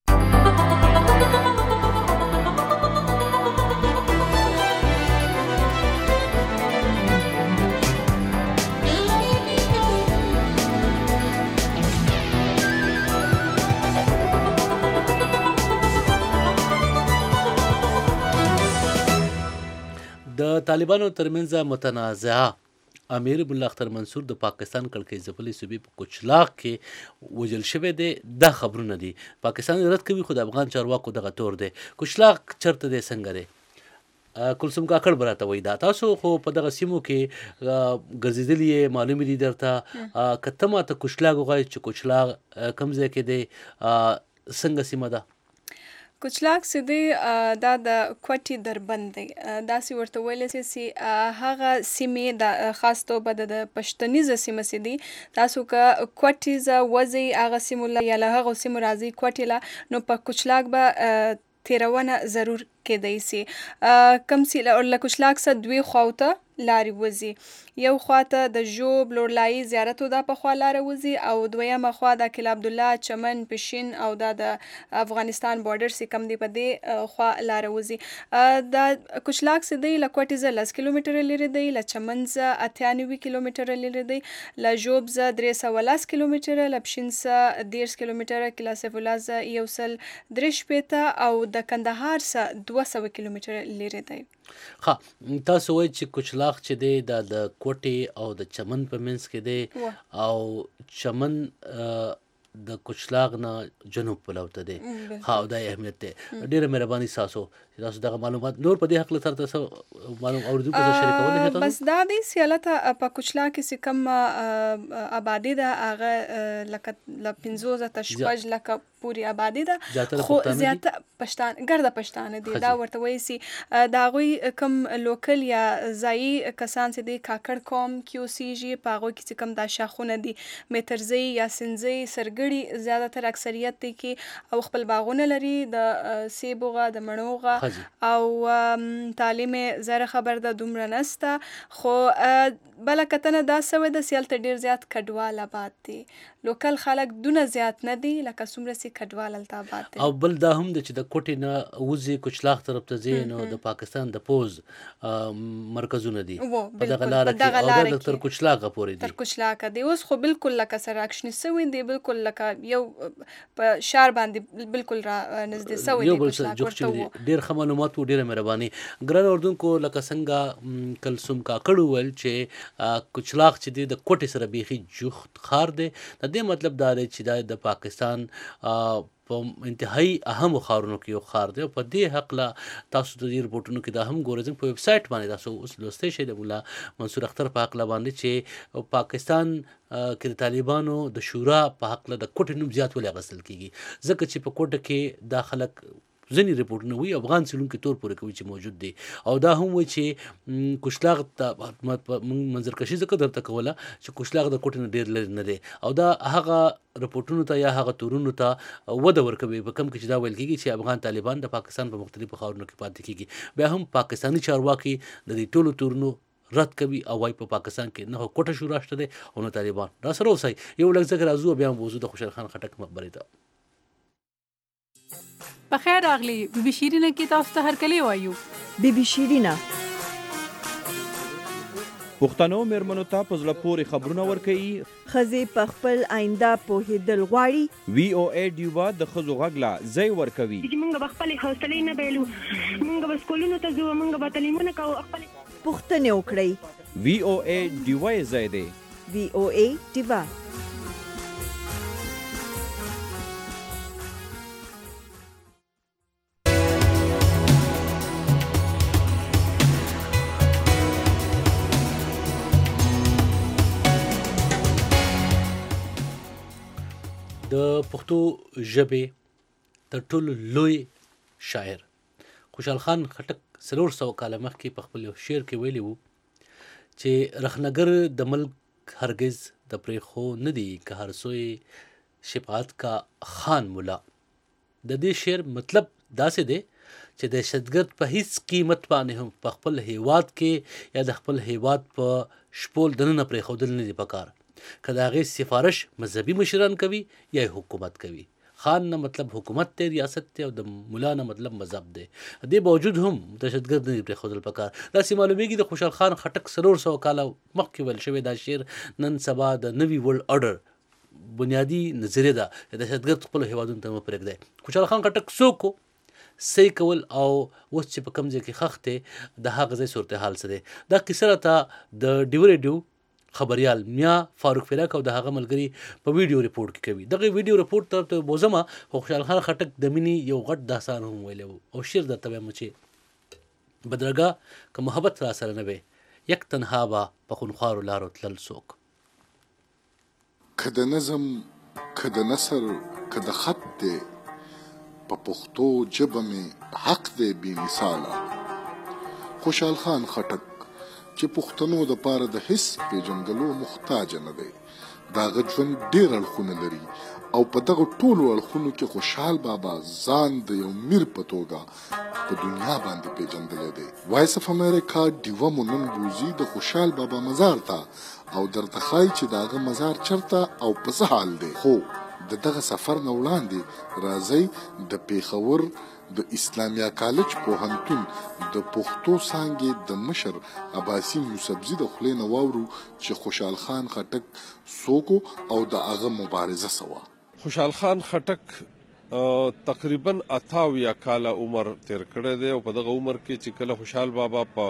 د طالبانو ترمنځ متنازعه امیر ملا اختر منصور د پاکستان کړکۍ ځپلې صوبې په کوچلاغ کې وژل شوی دی. دا خبرونه دي پاکستان رد کوي خو د افغان چارواکو دغه تور دی. کوچلاغ چرته دی څنګه دی؟ کلثوم کاکړ براته وایي دا تاسو خو په دغه سیمو کې ګرځېدلي یې معلومې دي درته که ته ماته کوچلاغ وغواړې چې کوچلاغ کوم ځای کې دی څنګه سیمه ده؟ کوچلاک سیدی دا د کوټي دربند دی داسې ورته ویلی سي هغه سیمې د خاص توګه د پښتنیزه سیمه سیدي تاسو که کوټیزه وځئ هغه سیمو له یا له هغو سیمو راځئ کوټې له نو په کوچلاک به تیرونه ضرور کېدای سي. کم سی له کوچلاک څخه دوی خواوته لارې وځي یو خواته د ژوب لورلایي زیارت دا په خوا لاره وځي او دویمه خوا د کلا عبدالله چمن پشین او دا د افغانستان بارډر سي کم دی په دې خوا لاره وځي. د کوچلاک سي دی له کوټې څخه 10 کیلومتره لرې دی له چمن څخه 98 کیلومتره لرې دی له ژوب څخه 310 کیلومتره له پشین څخه 10 کیلومتره کلا سیف الله څخه 113 او د کندهار څخه 200 کیلومتره لرې دی. ښه تاسو وایئ چې کوچلاغ چې دی دا د کوټې او د چمن په منځ کې دی او چمن د کوچلاغ نه جنوب په لور ته دی. ها دا اهمیت دی. ډیره مهرباني تاسو تاسو دغه معلومات نور په دې حق سره تاسو معلوم اوریدونکو سره شریکولی شئ. بس دا دی چې هلته په کوچلاغ کې چې کوم آبادي ده هغه لکه له 15 تر 16 لکه پورې آبادي ده خو زیاته پښتانه ګرده پښتانه دي. دا ورته وایي چې د هغوی کوم لوکل یا ځایي کسان چې دي کاکړ قوم کې اوسیږي په هغوی کې چې کوم دا شاخونه دي میترزۍ یا سنځۍ سرګړي زیاتره اکثریت دی کې او خپل باغونه لري د سیبوغه د مڼوغه او تعلیم زره خبر ده دومره نسته خو بله کتنه دا سوی ده چې هلته ډېر زیات کډوال آباد دي. لوکل خلک دونه زیات نه دي لکه څومره چې کډوال هلته آباد دي. او بل دا هم ده چې د کوټې نه وځي کوچلاغ طرف ته ځي نو د پاکستان د پوز مرکزونه دي په دغه لاره کې او تر کوچلاغه پورې دي. تر کوچلاغه دي اوس خو بالکل لکه سره اکشني سوي دي بالکل لکه یو په شهر باندې بالکل را نږدې سوي دي کوچلاغ ورته وو. ډېر ښه معلومات و ډېره مهرباني. ګران اردوونکو لکه څنګه کلثوم کاکړ وویل چې کوچلاغ چې دی د کوټې سره بیخي جوخت ښار دی. د دې مطلب دا دی چې دا د پاکستان په انتهایی اهمو ښارونو کې یو ښار دی او په دې هکله تاسو د دې رپورټونو کې دا هم ګورئ زموږ په ویب سایټ باندې تاسو اوس لوستی شئ د مولا منصور اختر په هکله باندې چې پاکستان کې د طالبانو د شورا په هکله د کوټې نوم زیات ولې اخیستل کېږي ځکه چې په کوټه کې دا خلک ځینې رپورټونه وایي افغان څېړونکي تور پورې کوي چې موجود دی او دا هم وایي چې کوچلاغ ته منظرکشي ځکه درته کوله چې کوچلاغ د کوټې نه ډېر لرې نه دی او دا هغه رپورټونو ته یا هغه تورونو ته وده ورکوي په کم کې چې دا ویل کېږي چې افغان طالبان د پاکستان په مختلفو ښارونو کې پاتې کېږي. بیا هم پاکستاني چارواکي د دې ټولو تورونو رد کوي او وايي په پاکستان کې نه کوټه شورا شته دی او نه طالبان. را سره اوسئ یو لږ ځکه راځو بیا موضوع د خوشحال خان خټک مقبرې ته. بخیر راغلی بی بی شیرینه کې تاسو ته هرکلی وایو. بی بی شیرینه پښتنو میرمنو ته په زړه پورې خبرونه ورکوي. ښځې په خپل آینده پوهېدل غواړي. وی او ای ډیوا د ښځو غږ لا ځای ورکوي. موږ به خپلې حوصلې نه بایلو موږ به سکولونو ته ځو موږ به تعلیمونه کوو خپلې پوښتنې وکړئ. وی او ای ډیوا یې ځای دی. وی او ای ډیوا د پښتو ژبې تر ټولو لوی شاعر خوشحال خان خټک 400 کاله مخکې په خپل یو شعر کې ویلي وو چې رخنګر د ملک هرگز د پرېښو نه دي که هر سوی شفاعت کا خان مولا. د دې شعر مطلب داسې دی چې دهشتګرد په هیڅ قیمت باندې هم په خپل هیواد کې یا د خپل هیواد په شپول دننه پرېښودل نه دي پکار، که د هغې سفارش مذهبي مشران کوي یا حکومت کوي. خان نه مطلب حکومت دی، ریاست دی، او د مولا نه مطلب مذهب دی. دې باوجود هم دهشتګرد نه دي پرېښودل پکار. داسې معلومیږي د خوشحال خان خټک 400 کاله مخکې ویل شوی دا شعر نن سبا د نوي ورلډ اورډر بنیادي نظریه ده چې دهشتګرد خپلو هیوادونو ته مه پرېږدی. خوشحال خان خټک څوک و؟ صحیح کول او اوس چې په کوم ځای کې خښ دی د هغه ځای صورتحال څه دی. دا کیسه راته د ډیو ریډیو خبریال میا فاروق فراق او د هغه ملګري په ویډیو ریپورټ کې کوي. دغه ویډیو ریپورټ ته بوزمه خو خوشحال خان خټک د مینې یو غټ داستان هم ویلی و او شعر درته وایم چې بدرګه که محبت را سره نه وی یک تنها به په خونخوارو لارو تلل څوک. که د نظم که د نثر که د خط دی په پښتو ژبه مې حق دی بې مثاله. خوشحال خان خټک چې پښتنو د پاره د هیڅ پیژندلو محتاج نه دی. د هغه ژوند ډېر اړخونه لري او په دغه ټولو اړخونو کې خوشحال بابا ځان د یو میر په توګه په دنیا باندې پیژندلی دی. وایس اف امریکا ډیوه مو نن بوځي د خوشحال بابا مزار ته او درته ښایي چې د هغه مزار چرته او په څه حال دی. خو د دغه سفر نه وړاندې راځئ د پیښور د اسلامیه کالج پوهنتون د پښتو څانګې د مشر عباسي یوسفزي د خولې نه واورو چې خوشحال خان خټک څوک او د هغه مبارزه څه وه. خوشحال خان خټک تقریبا 88 کاله عمر تیر کړی دی او په دغه عمر کې چې کله خوشحال بابا په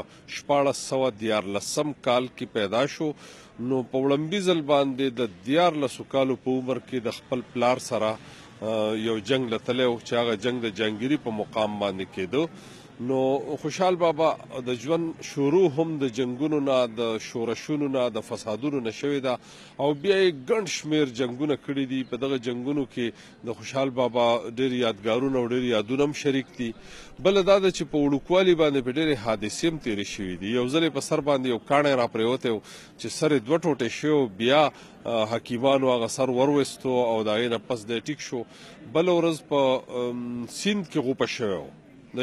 1414 کال کې پیدا شو نو په وړاندې ځل باندې د 14 کالو په عمر کې د خپل پلار سره یو جنگ لتلی و چې هغه جنگ د جهانګیري په مقام باندې کېدو. نو خوشحال بابا د ژوند شروع هم د جنگونو نه د شورشونو نه د فسادونو نه شوې ده او بیا یې ګڼ شمېر جنگونه کړي دي. په دغه جنگونو کې د خوشحال بابا ډېر یادګارونه او ډېر یادونه هم شریک دي. بله دا ده چې په وړوکوالي باندې په ډېرې حادثې هم تېرې شوي دي. یو ځل یې په سر باندې یو کاڼی را پرېوتی و چې سر یې 2 ټوټې شوی، بیا حکیمانو هغه سر ورویستو او د هغې نه پس دی ټیک شو. بله ورځ په سیند کې غوپه شوی و. د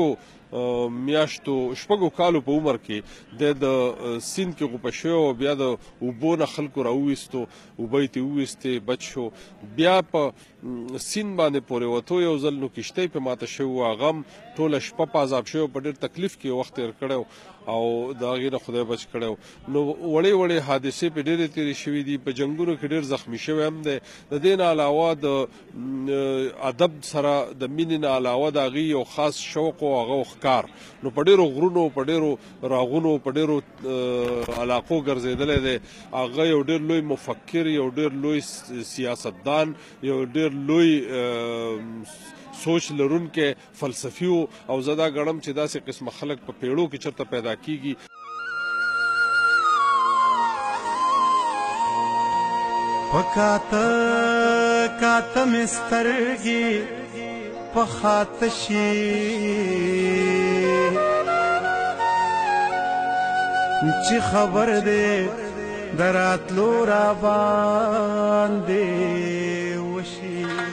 شپږو کالو په عمر کې د سیند کې غوپه شوی او بیا د اوبو نه خلکو راوویستو، اوبه یې ترې وویستې، بچ شو. بیا په سیند باندې پورې وتو یو ځل نو کښتۍ پې ماته شوې وه، هغه هم ټوله شپه په عذاب شوی، په ډېر تکلیف کې وخت تېر کړی او د هغې نه خدای بچ کړی. نو وړې وړې حادثې پې ډېرې تېرې شوي دي. په جنګونو کې ډېر زخمي شوی هم دی. د دې نه علاوه د ادب سره د مینې نه علاوه د هغې یو خاص شوق و هغه ښکار. نو په ډېرو غرونو، په ډېرو راغونو، په ډېرو علاقو ګرځېدلی دی. هغه یو ډېر لوی مفکر، یو ډېر لوی سیاستدان، یو ډېر لوی سوچ لرونکی فلسفي و او زه دا ګڼم چې داسې قسمه خلک په پیړو کې چېرته پیدا کیږي. په کاته مې سترګې په خاته شي چې خبر دې د راتلو را باندې وشي.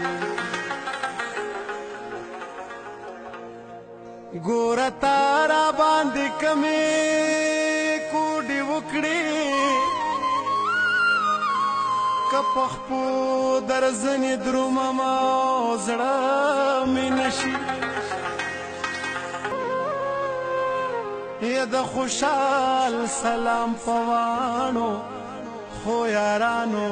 ګوره تا را باندې کمې کوډې وکړې که په خپو درځنې درومما زړه مې نشي. یا د خوشحال سلام پوانو خو یارانو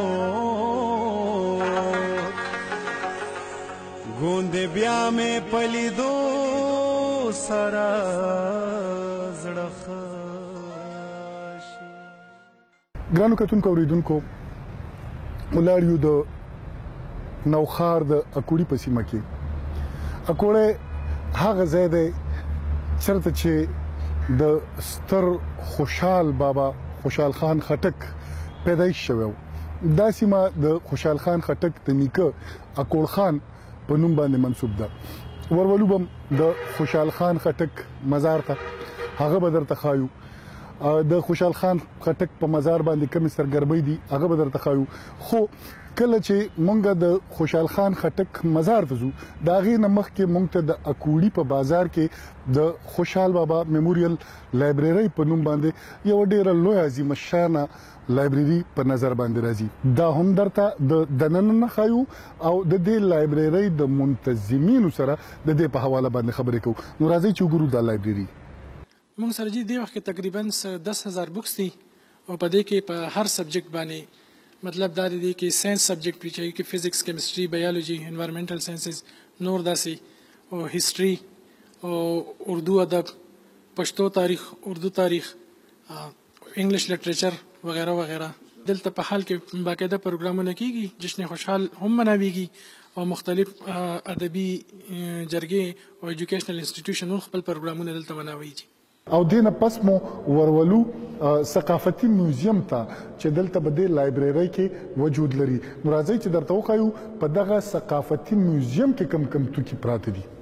ګوندې بیا مې په لیدو سره زړه ښه شي. ګرانو کتونکو اورېدونکو، ولاړ یو د نوښار د اکوړي په سیمه کې. اکوړی هغه ځای دی چېرته چې د ستر خوشحال بابا خوشحال خان خټک پیدایش شوی و. دا سیمه د خوشحال خان خټک د نیکه اکول خان په نوم باندې منسوب ده ورولو بم د خوشحال خان خټک مزار ته هغه به درته ښایو د خوشحال خان خټک په مزار باندې کومې سرګرمۍ دي هغه به درته ښایو خو کله چې مونږ د خوشحال خان خټک مزار ته ځو د هغې نه مخکې مونږ ته د اکوړي په بازار کې د خوشحال بابا میموریل لایبرري په نوم باندې یو ډېره لوی عظیمه شانه لایبرري په نظر باندې راځي دا هم درته د دننه نه ښایو او د دې لایبرري د منتظمینو سره د دې په حواله باندې خبرې کوو نو راځئ چې وګورو دا لایبرري مونږ سره دې وخت کې تقریبا 10,000 بکس دي او په دې کې په هر سبجیکټ باندې مطلب دا دی چې ساينس سبجیکټ پی چې کې فزکس کیمستري بایولوژي انوایرنمنټل ساينسز نور داسې او هیستوري او اردو ادب پښتو تاریخ اردو تاریخ انګلیش لټریچر وغیرہ وغیرہ دلته په حال کې باقاعده پروګرامونه کیږي جشن خوشحال هم مناويږي او مختلف ادبي جرګې او ایجوکیشنل انسټیټیوشنونو خپل پروګرامونه دلته مناويږي او دینه پس مو ورولو ثقافتي میوزیم ته چې دلته به د لایبرري کې وجود لري نو راځي چې درته وخایو په دغه ثقافتي میوزیم کې کم توکي پراته دي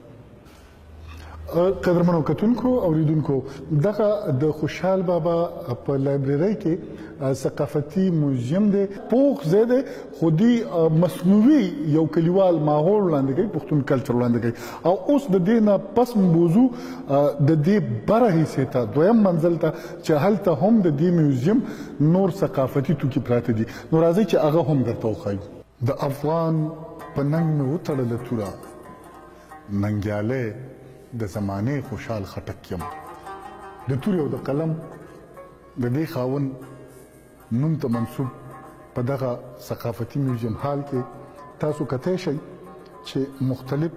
قدرمنو کتونکو اوریدونکو دغه د خوشحال بابا په لایبرري کې ثقافتي میوزیم دی پوخ زده خودي مصنوعي یو کلیوال ماحول وړاندې کوي پښتون کلچر وړاندې کوي او اوس د دې نه پس موضوع د دې بره حصے ته دویم منزل ته چې هلته هم د دې میوزیم نور ثقافتي توکي پراته دي نو راځي چې هغه هم درته وښایو د افغان په ننګ مې وتړله توره ننګیالی د زمانه خوشحال خټک یم د توري او د قلم د دې خاوند نوم ته منسوب په دغه ثقافتي میوزیم حال کې تاسو کتای شئ چې مختلف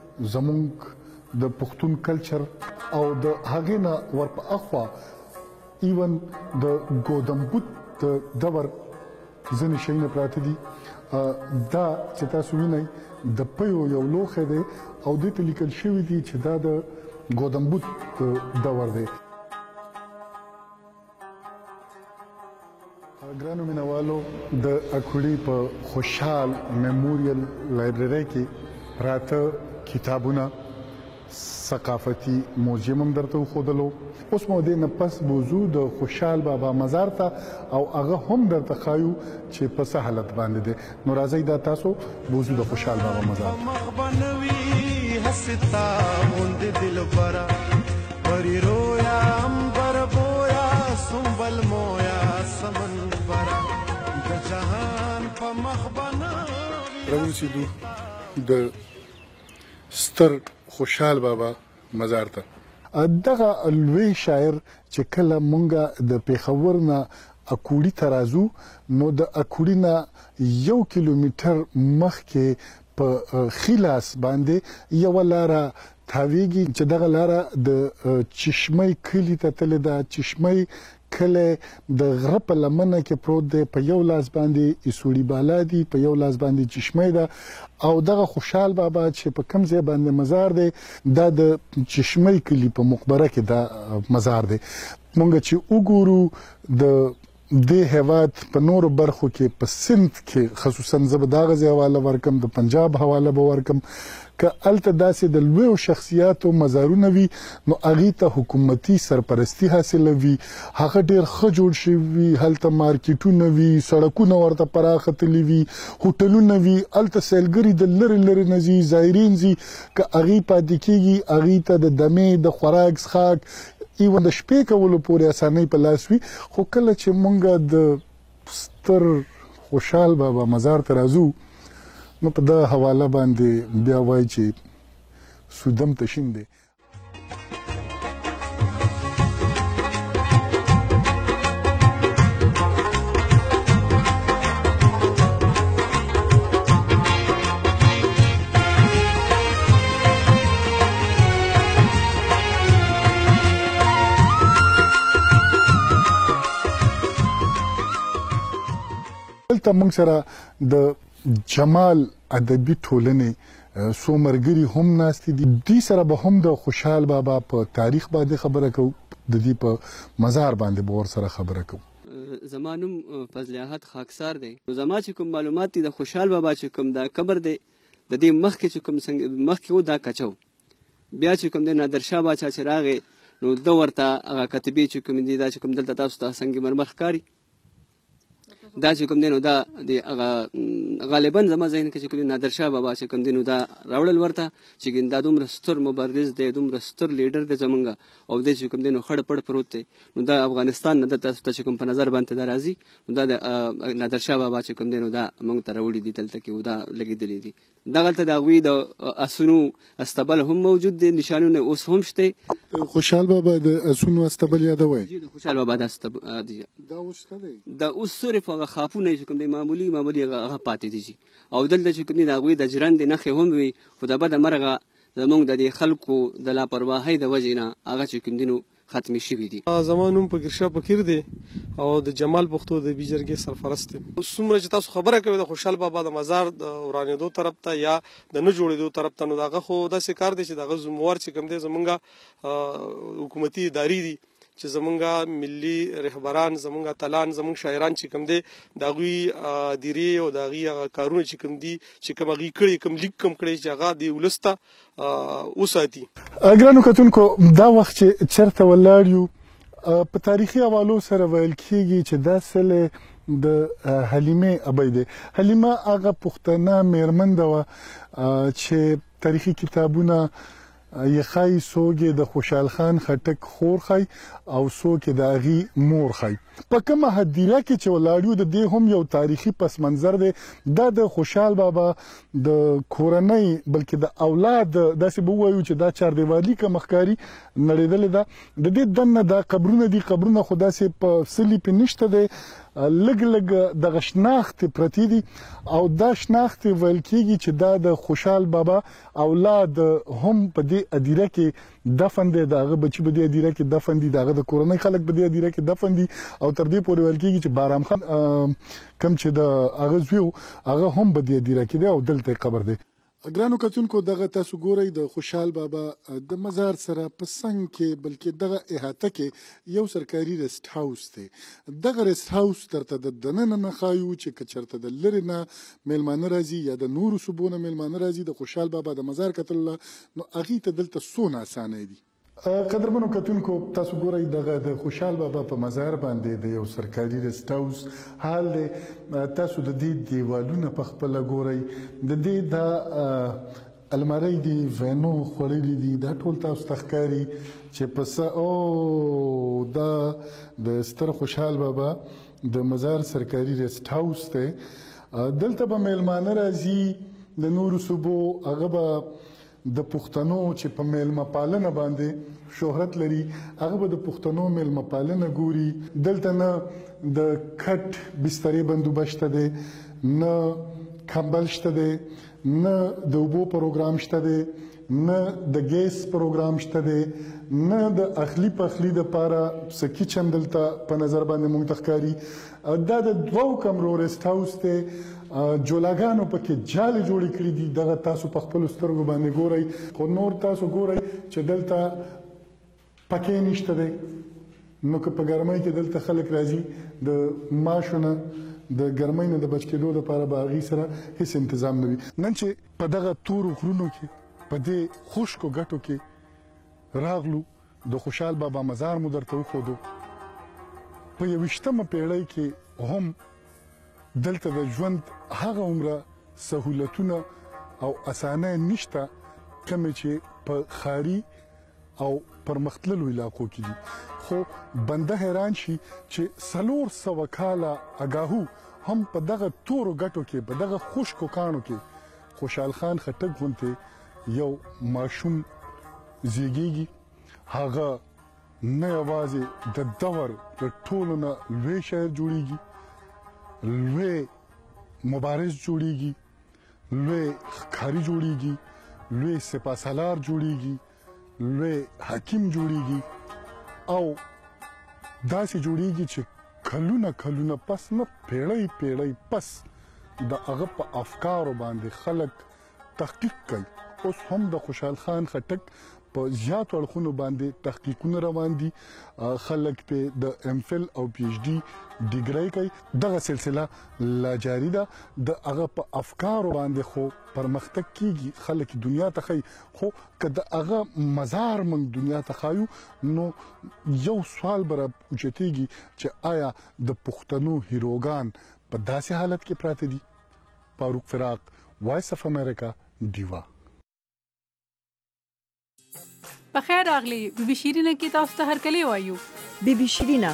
زمونږ د پښتون کلچر او د هغې نه ورپه اخوا ایون د ګودمبود د دور ځینې شیونه پراته دي دا چې تاسو وینئ د پیو یو لوښی دی او دې ته لیکل شوي دي چې دا د ګودمبود دور دی ګرانو مینوالو د اکوړي په خوشحال میموریل لایبرري کې پراته کتابونه ثقافتي موزیم هم درته وښودلو اوس مو دې نه پس بوزو د خوشحال بابا مزار ته او هغه هم درته ښایو چې په څه حالت باندې دی نو راځئ دا تاسو بوزو د خوشحال بابا مزار راوسیدو د ستر خوشحال بابا مزار ته دغه لوی شاعر چې کله مونږه د پیښور نه اکوړي ته راځو نو د اکوړي نه 1 کیلومتر مخکې په خلاص باندې یو لاره تاویږي چې دغه لاره د چشمه کلی ته تل د چشمه کله د غره په لمنه کې پروت دی په یو لاس باندې اسوړي بالا دی په یو لاس باندې چشمه ده او دغه خوشحال بابا چې په کوم ځای باندې مزار دی دا د چشمه کلی په مقبره کې دا مزار دی مونږ چې وګورو د هیواد په نورو برخو کې په سند کې خصوصا زبداغه حواله ورکم د پنجاب حواله به ورکم که الته داسې د لویو شخصیاتو مزارونه وي نو هغې ته حکومتي سرپرستی حاصلوي هغه ډېر ښه جوړ شوي هلته مارکیټونه وي سړکونه ورته پراخه تللي وي هوټلونه وي هلته سیلګري د لرې لرې نه ځي زایرین ځي که هغې پاتې کېږي هغې ته د دمې د خوراک څښاک ایون د شپې کولو پورې اسانۍ په لاس وي خو کله چې مونږ د ستر خوشحال بابا مزار ته راځو نو په دغه حواله باندې بیا وایي چې سودم تشین دی دلته موږ سره د جمال ادبي ټولنې څو ملګري هم ناست دي دوی سره به هم د خوشحال بابا په تاریخ باندې خبره کوو د دې په مزار باندې به ورسره خبره کوو زما نوم فضل احد خاکسار دی. نو زما چې کوم معلومات دي د خوشحال بابا چې کوم دا قبر دی د دې مخکې چې کوم مخکې و دا کچو بیا چې کوم دی نادرشاه باچا چې راغی نو ده ورته هغه کتبې چې کوم دي دا چې کوم دلته تاسو ته سنگ مرمر ښکاري دا چې کوم دی نو دا د هغه غالبا زما ذهن کې چې کوم نادرشاه بابا چې کوم دی نو دا راوړل ورته چې دا دومره ستر مبارز دی دومره ستر لیډر دی زمونږ او دی چې کوم دی نو خړ پړ پروت دی نو دا افغانستان نه د تاسو ته چې کوم په نظر باندې دا راځي نو دا د نادرشاه بابا چې کوم دی نو دا موږ ته راوړي دي دلته کې دا لګېدلي دي دغلته د هغوی د اسونو استبل هم موجود دي نشانونه اوس هم شته. خوشحال بابا د اسونو استبل یادوي د خوشحال بابا د استبل دا اوس څه دی دا اوس صرف هغه خاپونه چې کوم دی معمولی هغه پاتې دي او دلته چې کوم دی د هغوی د ژرندې نښې هم وي خو د بده مرغه زموږ د دې خلکو د لاپرواهۍ د وجې نه هغه چې کوم دی نو ختمې شوي دي. زما نوم فقیرشاه فقیر دی او د جمال پښتو د بي جرګې سرپرست یم. څومره چې تاسو خبره کوئ د خوشحال بابا د مزار د ورانېدو طرف ته یا د نه جوړېدو طرف ته نو د هغه خو داسې کار دی چې د هغه زموار چې کوم دی زمونږ حکومتي ادارې دي چې زمونږ ملي رهبران زمونږ اتلان زمونږ شاعران چې کوم دی د هغوی دیرې او د هغوی هغه کارونه چې کوم دي چې کوم هغوی کړي کوم لیک کوم کړی چې هغه د ولس ته وساتي. ګرانو کتونکو دا وخت چې چېرته ولاړ یو په تاریخي حوالو سره ویل کېږي چې دا سله د حلیمې ابۍ دی. حلیمه هغه پښتنه میرمن ده چې تاریخي کتابونه یې ښایي څوک یې د خوشحال خان خټک خور ښایي او څوک یې د هغې مور ښایي. په کومه هدیره کې چې ولاړ یو د دې هم یو تاریخي پس منظر دی. دا د خوشحال بابا د کورنۍ بلکې د اولاد داسې به ووایو چې دا چاردیوالي که مخکاري نړېدلې ده د دې دننه دا قبرونه دي. قبرونه خو داسې په سلي پې نشته دی لږ لږ دغه شناختې پرتې دي او دا شناختې ویل کېږي چې دا د خوشحال بابا اولاد هم په دې هدیره کې دفن دی. د هغه بچي په دې هدیره کې دفن دي د هغه د کورنۍ خلک په دې هدیره کې دفن دي او تر دې پورې ویل کېږي چې بارام خان کم چې د هغه زوی و هغه هم په دې هدیره کې دی او دلته یې قبر دی. ګرانو کتونکو دغه تاسو ګورئ د خوشحال بابا د مزار سره په څنګ کې بلکې دغه احاطه کې یو سرکاري ریسټ هاوس دی. دغه ریسټ هاوس درته د دننه نه ښایو چې که چېرته د لرې نه میلمانه راځي یا د نورو صوبو نه میلمانه راځي د خوشحال بابا د مزار کتل نو هغې ته دلته څونه اسانه دي. قدرمنو کتونکو تاسو ګورئ دغه د خوشحال بابا په مزار باندې د یو سرکاري ریسټ هاوس حال دی. تاسو د دې دیوالونه په خپله ګورئ د دې دا المارۍ دي وینو خوړلي دي دا ټول تاسو ته ښکاري چې په دا د ستر خوشحال بابا د مزار سرکاري ریسټ هاوس دی. دلته به میلمانه راځي د نورو صوبو هغه به د پښتنو چې په میلمه پالنه باندې شهرت لري هغه به د پښتنو میلمه پالنه ګوري. دلته نه د کټ بسترې بندوبست دی نه کمبل شته دی نه د اوبو پروګرام شته دی نه د ګیس پروګرام شته دی نه د اخلي پخلي دپاره څه کچن دلته په نظر باندې موږ ته ښکاري. دا د 2 کمرو ریسټ هاوس دی. جولاګانو پکې جالې جوړې کړي دي دغه تاسو په خپلو سترګو باندې ګورئ خو نور تاسو ګورئ چې دلته پکې نشته دی. نو که په ګرمۍ کې دلته خلک راځي د ماشو نه د ګرمۍ نه د بچ کېدو لپاره به هغې سره هېڅ انتظام نه وي. نن چې په دغه تورو غرونو کې په دې خشکو ګټو کې راغلو د خوشحال بابا مزار مو درته وښودو. په 21مه پیړۍ کې هم دلته د ژوند هغه عمره سهولتونه او اسانه نشته کومې چې په ښاري او پرمختللو علاقو کې دي. خو بنده حیران شي چې 400 کاله اګاهو هم په دغه تورو ګټو کې په دغه خشکو کاڼو کې خوشحال خان خټک غوندې یو ماشوم زیږیږي. هغه نه یوازې د دور د ټولو نه لوی شاعر جوړیږي لوی مبارز جوړیږي لوی ښکاري جوړیږي لوی سپاسالار جوړیږي لوی حکیم جوړیږي او داسې جوړیږي چې کلونه پس نه پیړۍ پس د هغه په افکارو باندې خلک تحقیق کوي. اوس هم د خوشحال خان خټک په په زیاتو اړخونو باندې تحقیقونه روان دي خلک په د ام فل او پی ایچ ډي ډیګری کوي دغه سلسله لا جاری ده د هغه په افکارو باندې خو پرمختګ کیږي خلک دنیا ته خي خو که د هغه مزار موږ دنیا ته خایو نو یو سوال بر اوچتېږي چې آیا د پښتنو هیروګان په داسې حالت کې پراته دي. فاروق فراق، وایس اف امریکا، ډیوا. په خیر راغلی بي بي شیرینه کې تاسو ته هرکلی وایو. بي بي شیرینه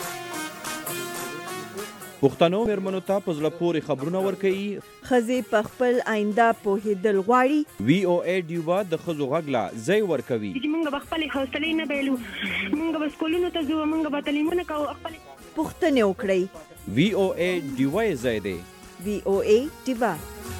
پښتنو مېرمنو ته په زړه پورې خبرونه ورکوي. ښځې په خپل آینده پوهېدل غواړي. وی او ای ډیوا د ښځو غږ لا ځای ورکوي. موږ به خپلې حوصلې نه بایلو، موږ به سکولونو ته ځو، موږ به تعلیمونه کوو، خپلې پوښتنې وکړئ. وی او ای ډیوا یې ځای دی. وی او ای ډیوا.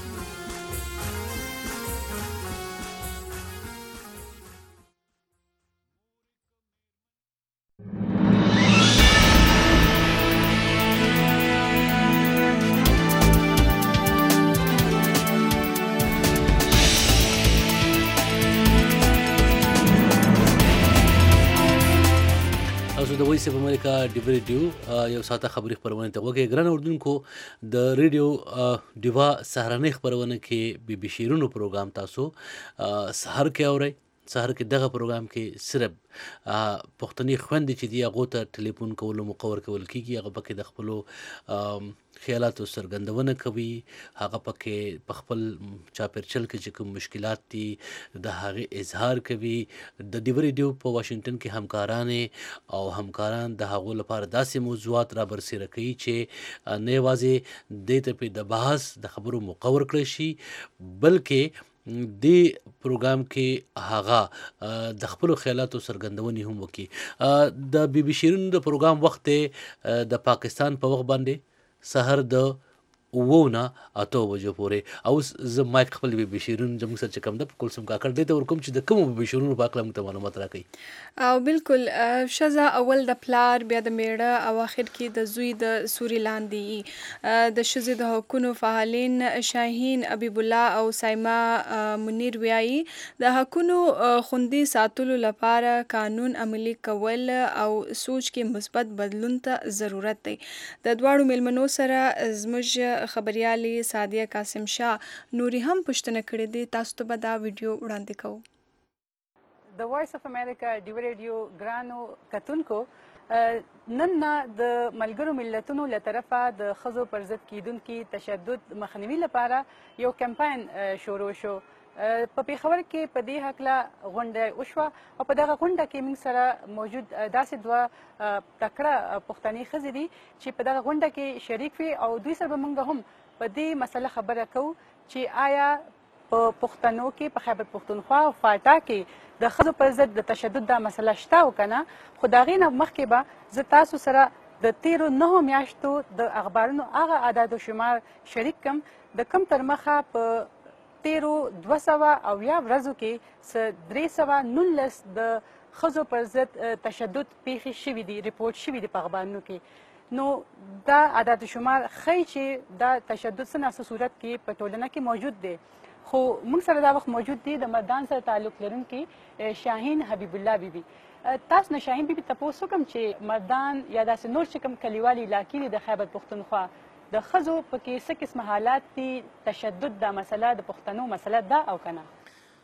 د وایس اف امریکا ډیوا ریډیو یو ساعته خبري خبرونه ته وګورئ. ګران اردوونکو د ریډیو ډیوا سهارنۍ خبرونه کې بي بي شیرونو پروګرام تاسو سحر کې اورئ. سحر کې دغه پروګرام کې صرف پښتني خويندې چې دی هغه ته ټلیفون کولو موقع ورکول کیږي. هغه پکې د خپلو خیالاتو څرګندونه کوي. هغه پکې په خپل چاپیرچل کې چې کوم مشکلات دي د هغې اظهار کوي. د ډیوا ریډیو په واشنگټن کې همکاران د هغو لپاره داسې موضوعات را برسېره کوي چې نه یوازې دې ته پې د بحث د خبرو موقع ورکړی شي بلکې دې پروګرام کې هغه د خپلو خیالاتو څرګندونې هم وکړي. د بي بي شیرینو د پروګرام وخت د پاکستان په وخت باندې سحر د 9 نه 8 بجو پورې. اوس زه مایک خپل بي بي شیرین زموږ سره چې کوم د کلثوم کاکړ دې ته ورکوم چې د کومو بي بي شیرینو په اړه موږ ته معلومات راکړي. او بالکل ښځه اول د پلار بیا د میړه او اخر کې د زوی د سوري لاندې د ښځې د حقونو فعالین شاهین حبیب الله او سایما منیر وایي د حقونو خوندي ساتلو لپاره قانون عملي کول او سوچ کې مثبت بدلون ته ضرورت دی. د دواړو میلمنو سره زموږ خبريالي سادیه قاسم شاه نوري هم پوښتنه کړې دي. تاسو ته به دا ویډیو وړاندې کوو. د وایس اف امریکا ډیوا ریډیو ګرانو کتونکو نن د ملګرو ملتونو له طرفه د ښځو پر ضد کیدونکي تشدد مخنیوي لپاره یو کمپاین شروع شو. په پیښور کې په دې هکله غونډه وشوه او په دغه غونډه کې موږ سره موجود داسې دوه تکړه پښتني ښځې دي چې په دغه غونډه کې شریک وي او دوی سره به موږ هم په دې مسله خبره کوو چې آیا په پښتنو کې په خیبر پښتونخوا او فاټا کې د ښځو پر ضد د تشدد دا مسله شته او که نه. خو د هغې نه مخکې به زه تاسو سره د تیرو 9 میاشتو د اخبارونو هغه اعداد و شمار شریک کړم د کوم تر مخه په تیرو 200 ورځو کې 319 د ښځو پر ضد تشدد پیښې شوي دي، ریپورټ شوي دي په اخبارونو کې. نو دا عدد شمار ښیي چې دا تشدد څه نه څه صورت کې په ټولنه کې موجود دی. خو موږ سره دا وخت موجود دی د مردان سره تعلق لرونکي شاهین حبیب الله بیبي. تاسو نه شاهین بیبي تپوس وکړم چې مردان یا داسې نور چې کوم کلیوالي علاقې دي د خیبر پښتونخوا د ښځو پکې څه قسمه حالات دي، تشدد دا مسله د پښتنو مسله ده او که نه؟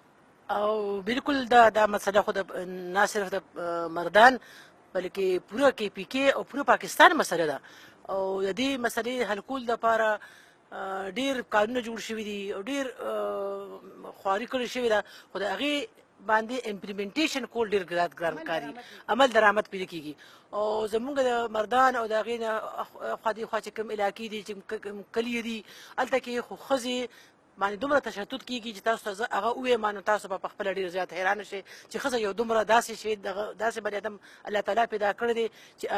او بالکل دا مسله خو نه صرف د مردان بلکې پوره کې پی کې او پوره پاکستان مسله ده. او د دې مسلې حل کول دپاره ډېر کارونه جوړ شوي دي او ډېر خواري کړې شوې ده، خو د هغې باندې امپلیمنټیشن کول ډېر ګران کاري عمل درآمد پیدا کېږي. او زمونږ د مردان او د هغې نه خوا دې خوا چې کوم علاقې دي چې کلي دي هلته کې خو ښځې باندې دومره تشدد کېږي چې تاسو ته زه هغه ووایم نو تاسو به پخپله ډېر زیات حیرانه شئ چې ښځه یو دومره داسې شی داسې بني ادم الله تعالی پیدا کړی دی چې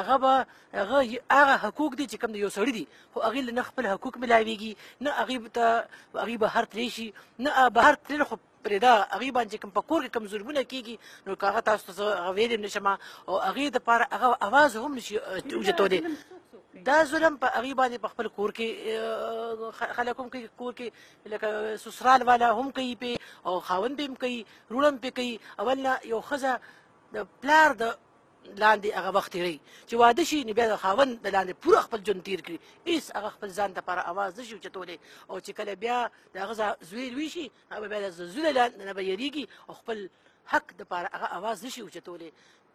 هغه حقوق دي چې کوم د یو سړي دي خو هغې له نه خپل حقوق ملاویږي نه هغې بهر تللی شي نه بهر تلل خو پرېږده هغې باندې کوم په کور کې کوم ظلمونه کېږي نو که هغه تاسو ته زه هغه ویلی هم نه شم او هغې دپاره هغه اواز هم نشي اوچتولی. دا ظلم په هغې باندې په خپل کور کې خلک هم کوي، کور کې لکه سسرال والا هم کوي پې او خاوند به هم کوي، وروڼه هم پې کوي. اول نه یو ښځه د پلار د لاندې هغه وخت تېروي چې واده شي نو بیا د خاوند د لاندې پوره خپل ژوند تېر کړي، هېڅ هغه خپل ځان دپاره اواز نه شي اوچتولی. او چې کله بیا د هغه زوی لوی شي هغه به بیا د زوی له لاندې نه به یېرېږي او خپل حق دپاره هغه اواز نه شي اوچتولی.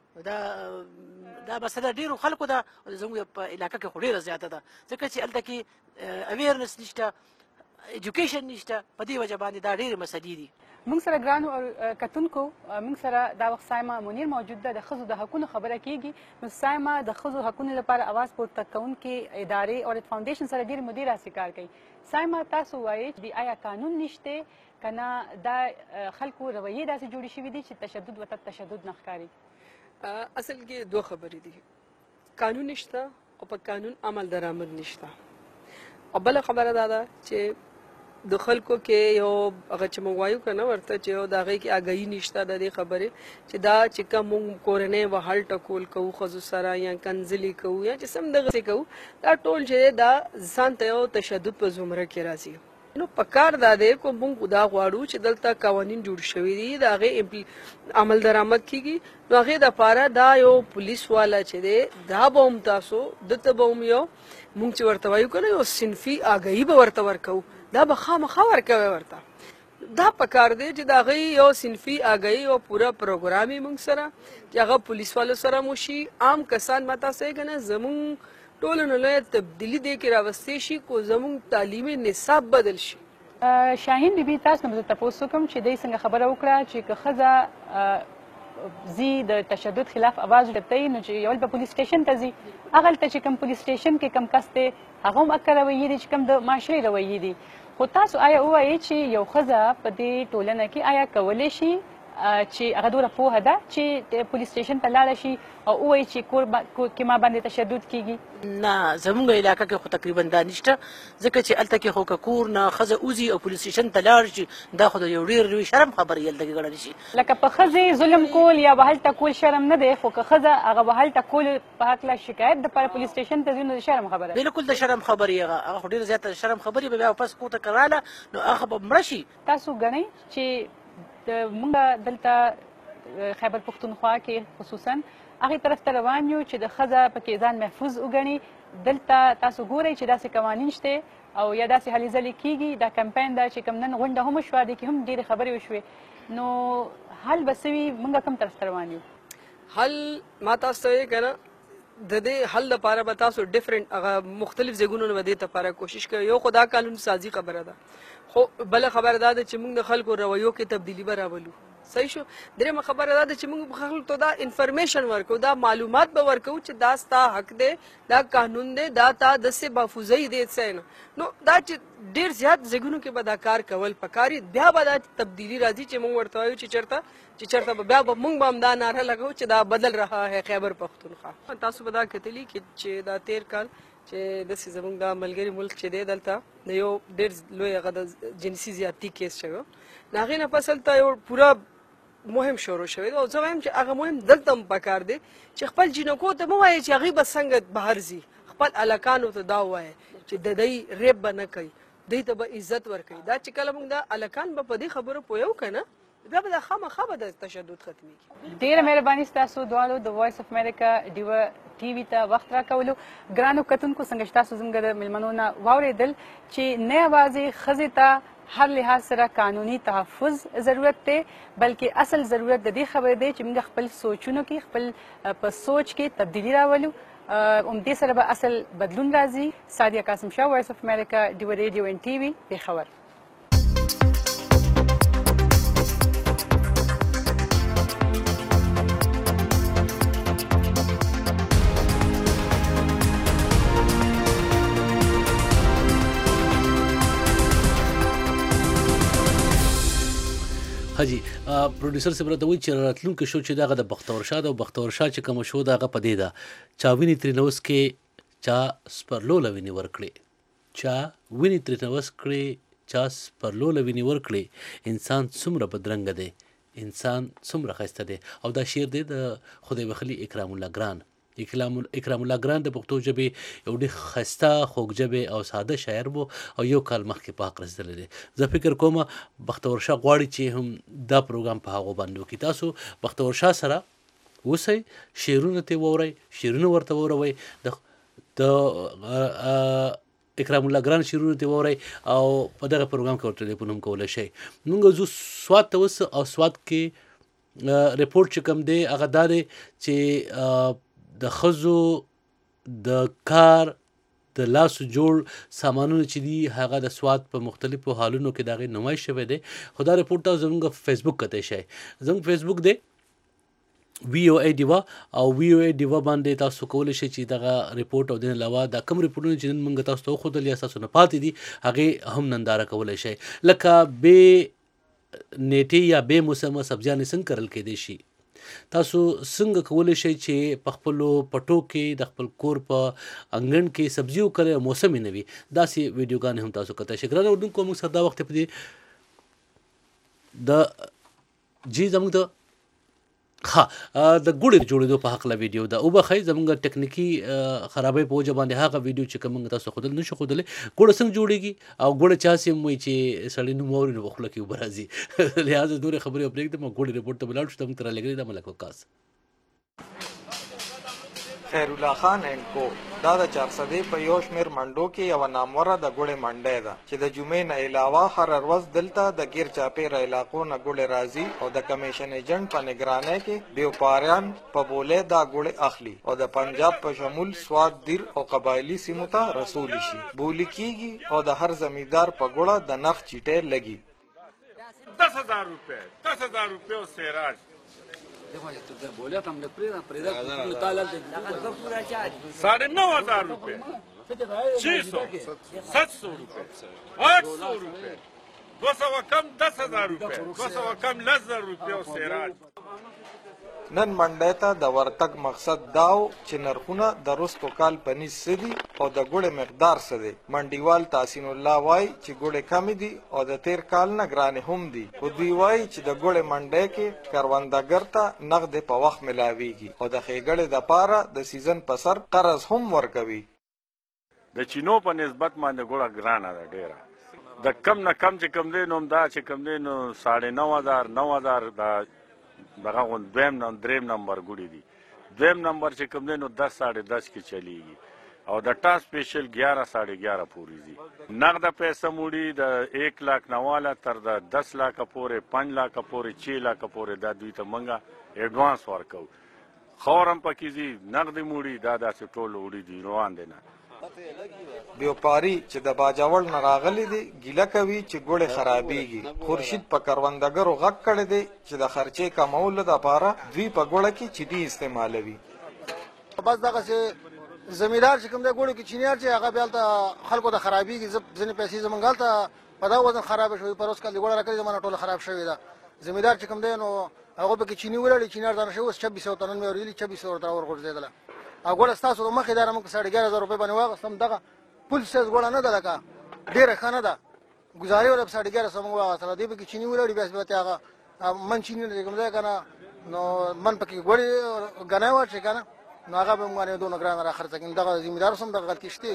دا مسله ډېرو خلکو ده، زموږ په علاقه کې خو ډېره زیاته ده، ځکه چې هلته کې اویرنس نشته، ایجوکیشن نشته، په دې وجه باندې دا ډېرې مسلې دي. موږ سره ګرانو کتونکو، موږ سره دا وخت سایمه منیر موجود ده، د ښځو د حقونو خبره کیږي. نو سایمه د ښځو حقونو لپاره اواز پورته کوونکې ادارې اورید فاونډیشن سره ډېرې مودې راهیسې کار کوي. سایمه تاسو وایئ چې آیا قانون نشته که نه دا خلکو رویې داسې جوړې شوي دي چې تشدد ورته تشدد نه ښکاري؟ اصل کې دوه خبرې دي، قانون نشته او په قانون عمل درآمد نشته. او بله خبره دا ده چې د خلکو کې یو هغه چې موږ وایو که نه ورته چې یو د هغې کې آګاهي نشته د دې خبرې چې دا چې کوم موږ کورنۍ وهل ټکول کوو ښځو سره یا کنځلې کوو یا چې سم دغسې کوو، دا ټول چې دا ځان ته یو تشدد په زمره کې راځي. نو پکار دا دی کو موږ دا غواړو چې دلته قوانین جوړ شوي دي، د هغې عمل درآمد کیږي. نو هغې دپاره دا یو پولیس والا چې دی دا به هم تاسو دته به هم یو موږ چې ورته وایو که نه یو صنفي آګاهي به ورته ورکوو، دا به خامخا ورکوی ورته. دا پکار دی چې د هغې یو صنفي آګاهي او پوره پروګرام یې موږ سره چې هغه پولیس والو سره مو شي. عام کسان ما تاسو یې که نه زموږ ټولو نه لویه تبدیلي دې کې راوستی شي کو زموږ تعلیمي نصاب بدل شي. شاهین بیبي تاسو نه به زه تپوس وکړم چې دوی څنګه خبره وکړه چې که ښځه ځي د تشدد خلاف اواز اوچتوي نو چې یول به پولیس سټیشن ته ځي، هغلته چې کوم پولیس سټیشن کې کوم کس دی هغه هم اکه رویې دي چې کوم د معاشرې رویې دي. خو تاسو آیا ووایئ چې یو ښځه په دې ټولنه کې آیا کولی شي چې هغه دومره پوهه ده چې پولیس سټیشن ته لاړه شي او ووایي چې کور کې ما باندې تشدد کیږي؟ نه، زموږ علاقه کې خو تقریبا دا نشته، ځکه چې هلته کې خو که کور نه ښځه وځي او پولیس سټیشن ته لاړ شي دا خو د یو ډېر لوی شرم خبرې هلته کې ګڼلی شي. لکه په ښځې ظلم کول یا به هلته کول شرم نه دی، خو که ښځه هغه به هلته کول په هکله شکایت دپاره پولیس سټیشن ته ځي نو د شرم خبره؟ بلکل د شرم خبرې هغه خو ډېره زیاته شرم خبرې به بیا واپس کور ته که راله نو هغه به مړه شي. تاسو ګڼئ چې موږ دلته خیبر پښتونخوا کې خصوصا هغې طرف ته روان یو چې د ښځه پکې ځان محفوظ وګڼي. دلته تاسو ګورئ چې داسې قوانین شته او یا داسې هلې ځلې کیږي. دا کمپین ده چې کوم نن غونډه هم وشوه، دې کې هم ډېرې خبرې وشوې. نو حل به څه وي؟ موږ کوم طرف ته روان یو؟ حل ما تاسو ته یې که نه د دې حل لپاره به تاسو ډفرنټ هغه مختلف ځایونو نه به دې لپاره کوشش کوئ. یو خو دا قانون سازي خبره ده، خو بله خبره دا ده چې موږ د خلکو رویو کې تبدیلي به راولو. صحیح شو. درېیمه خبره دا ده چې موږ خلکو ته دا انفارمیشن ورکو، دا معلومات به ورکو چې دا ستا حق دی، دا قانون دی، دا تا داسې محفوظۍ دی څه نه. نو دا چې ډېر زیات ځایونو کې به دا کار کول پکار بیا به دا تبدیلي راځي چې موږ ورته وایو چې چېرته به بیا به موږ به هم دا ناره لګو چې دا بدل رها ہے خیبر پښتونخوا. تاسو به دا کتلي چې دا تېر کال چې داسې زموږ دا ملګري ملک چې دی دلته د یو ډېر لوی هغه د جنسي زیاتي کیس شوی، نو هغې نه پس هلته یو پوره مهم شروع شوی دی. او زه وایم چې هغه مهم دلته هم پکار دی چې خپل جینکو ته مه وایې چې هغوی به څنګه بهر ځي، خپل هلکانو ته دا ووایه چې د دوی ریپ به نه کوي، دوی ته به عزت ورکوي. دا چې کله موږ دا هلکان به په دې خبرو پوهیو که نه بیا به دا خامخا به د تشدد ختمېږي. ډېره مهرباني ستاسو دواړو د وایس اف امریکا ډیوه ټي وي ته وخت راکولو. ګرانو کتونکو څنګه چې تاسو زموږ د میلمنو نه واورېدل چې نه یوازې ښځې ته هر لحاظ سره قانوني تحفظ ضرورت دی، بلکې اصل ضرورت د دې خبرې دی چې موږ خپل سوچونو کې خپل په سوچ کې تبدیلي راولو. همدې سره به اصل بدلون راځي. سادیه قاسم شاه، وایس اف امریکا، ډیوه ریډیو اینډ ټي وي، پېښور. حاجی پروډوسر صاحب راته وایي چې راتلونکی شو چې دغه د بختور شاه ده او بختور شاه چې کومه شو د هغه په دې ده چا وینې ترې نوس کې چا سپرلوله وینې ورکړې، چا وینې ترې نوس کړې چا سپرلوله وینې ورکړې. انسان څومره بدرنګه دی، انسان څومره ښایسته دی. او دا شعر دی د خدای بخلي اکرام الله ګران اکرام الله ګران د پښتو ژبې یو ډېر ښایسته خوږ ژبې او ساده شاعر و او یو کال مخکې په حق رسېدلی دی. زه فکر کوم بختور شاه غواړي چې هم دا پروګرام په هغو باندې وکړي. تاسو بختور شاه سره اوسئ، شعرونه ترې واورئ، شعرونه ورته واوروئ، د اکرام الله ګران شعرونه ترې واورئ او په دغه پروګرام کې ورته ټلیفون هم کولی شئ. موږ ځو سوات ته اوس او سوات کې رپورټ چې کوم دی هغه دا دی چې د ښځو د کار د لاسو جوړ سامانونه چې دي هغه د سوات په مختلفو حالونو کې د هغې نمایش شوی دی. خو دا رپورټ ته زموږ فیسبوک کتی شئ. زموږ فیسبوک دی VOA ډیوا او VOA ډیوا باندې تاسو کولی شئ چې دغه رپورټ او د علاوه دا کوم رپورټونه چې نن موږ تاسو ته وښودل یا ستاسو نه پاتې دي هغې هم ننداره کولی شئ. لکه بې نیټې یا بې موسمه سبزیانې څنګه کرل کیدی شي، تاسو څنګه کولی شئ چې په خپلو پټو کې د خپل کور په انګړ کې سبزي وکرئ او موسم یې نه وي، داسې ویډیوګانې هم تاسو کتی شئ. ګرانو اردونکو موږ سره دا وخت په دې زموږ د ګوړې د جوړېدو په هکله ویډیو ده. وبښئ زموږ ټکنیکي خرابۍ په وجه باندې هغه ویډیو چې کوم موږ تاسو ښودل نه شو ښودلی. ګوړه څنګه جوړېږي او ګوړه چا سې هم وایي چې سړی نوم واوري نو په خوله کې اوبه راځي. لهذا نورې خبرې پرېږدم او ګوړې رپورټ ته ولاړ شو. ته موږ ته رالېږلې ده ملک وقاص. خیرالله خان اینډ کو دا د 400 په یو شمېر منډو کې یوه ناموره د ګوړې منډی ده چې د جمعې نه علاوه هره ورځ دلته د ګیر چاپېره علاقو نه ګوړې راځي او د کمیشن ایجنټ په نګرانۍ کې بیوپاریان په بولې دا ګوړې اخلي او د پنجاب په شمول سوات، دیر او قبایلي سیمو ته رسولی شي. بولی کېږي او د هر زمیندار په ګوړه د نرخ چیټۍ لګي. 10,000 روپے 10,000 روپے او سیراج 9,500 روپے 600 700 روپے 800 روپے 200 کم 10,000 روپے 200 کم 10,000 روپے او سیراج. نن منډی ته د ورتګ مقصد داو چې نرخونه د رستو کال په نیز څه دي او د ګوړې مقدار څه دی. منډیوال تحسین الله وایي چې ګوړې کمې دي او د تیر کال نه ګرانې هم دي. خو دوی وایي چې د ګوړې منډی کې کروندګر ته نغدې په وخت ملاویږي او د ښېګړې دپاره د سیزن په سر قرض هم ورکوي. د چینو په نسبت باندې ګوړه ګرانه ده ډېره. د کم نه کم چې کم دی نو دا چې کم دی نو 9,500 دا دغه غوند دریم نمبر ګوړي دي. دویم نمبر چې کوم دی نو 10-10.5 کې چلیږي او د ټا سپیشل 11-11.5 پورې دي. نغده پیسه موړي د 1 लाख نه والا تر د 10 लाख پورې 5 लाख پورې 6 लाख پورې دا دوی ته منګه ایډوانس ورکو. خورم پکې دي نغدي موړي دا داسې ټول وړي دي روان دي نه. بیوپاری چې د باجوړ نه راغلی دی ګیله کوي چې ګوړې خرابېږي. خورشید په کروندګرو غږ کړی دی چې د خرچې کمولو دپاره دوی په ګوړه کې چیني استعمالوي. بس دغسې زمیندار چې کوم دی ګوړو کې چینیار چې هغه بیا هلته خلکو ته خرابېږي. ځینې پیسې زمونږ هلته په دغه وزن خرابې شوي. په روز کال د ګوړه راکړې زمانه ټوله خراب شوې ده. زمیندار چې کوم دی نو هغه پکې چیني ولاړې چینیار دانه شوي اوس 2600 ته نن مې اورېدلي 2600 ورته ورغورځېدله. او ګوړه ستاسو د مخې دا موږ 11,500 روپۍ باندې واخیستم. دغه پل سیز ګوړه نه ده لکه ډېره ښه نه ده. ګزارې ولا په 11,500 موږ واخیستله. دې پکې چیني ولاړې بیا بیا هغه من چیني نه کوم ځای که نه نو من پکې ګوړې ګنی واچوي که نه نو هغه به موږ باندې دونه ګرانه را خرڅه کړي. دغه زمیندار هم دغه غلطي شته.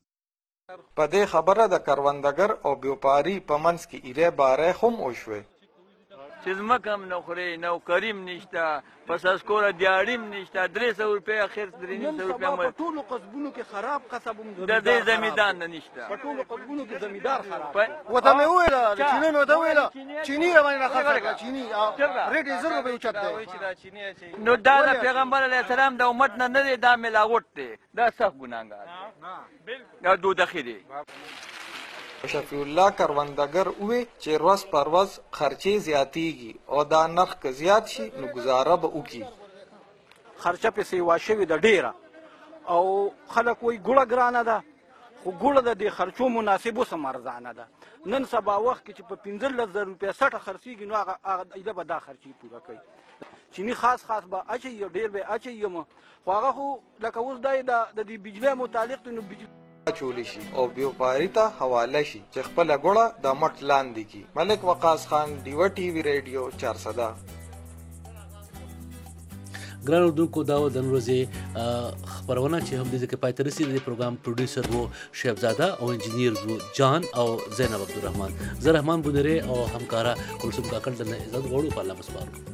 په دې خبره د کروندګر او بیوپاري په منځ کې ایرې بارې هم وشوې. چې ځمکه هم نه خورې نوکري هم نشته پس از کوره دیاړي هم نشته 300 روپۍ اخر 300 روپۍ په ټولو قصبونو کې خراب قصب هم د دې زمیندار نه نشته. په ټولو قصبونو کې زمیندار خراب. ورته مې وویله چیني مې ورته وویله چیني یې باندې راخرڅه کړه. چیني ریټ یې 1000 روپۍ اوچت دی. نو دا د پیغمبر علیه السلام د امت نه نه دی دا ملاوټ دی. دا سخت ګناهګار دی دا دوزخي دی. شفیع الله کروندګر ووی چې ورځ پر ورځ خرچې زیاتیږي او دا نرخ که زیات شي نو ګزاره به وکړي. خرچه پسې واشوې ده ډېره او خلک وایي ګوړه ګرانه ده خو ګوړه د دې خرچو مناسب اوس هم ارزانه ده. نن سبا وخت کې چې په 15,000 روپۍ سټه خرڅېږي نو هغه ایله به دا خرچې پوره کوي. چیني خاص به اچوي ډېر به اچوي خو هغه خو لکه اوس دا د دې بجلۍ متعلق دی نو چولی شي او بیوپاری ته حواله شي چې خپله ګوړه د مټ لاندې کړي. ملک وقاص خان ډیوه ټي وي ریډیو 400. ګران اردوونکو دا و د نن ورځې خپرونه چې هم دې ځای کې پای ته رسېدې. د پروګرام پروډیوسر و شهبزاده او انجینیر و جان او زینب عبدالرحمن. زه رحمان بونیری او همکاره کلثوم کاکړ درنه عزت غواړو. په الله مسپارو.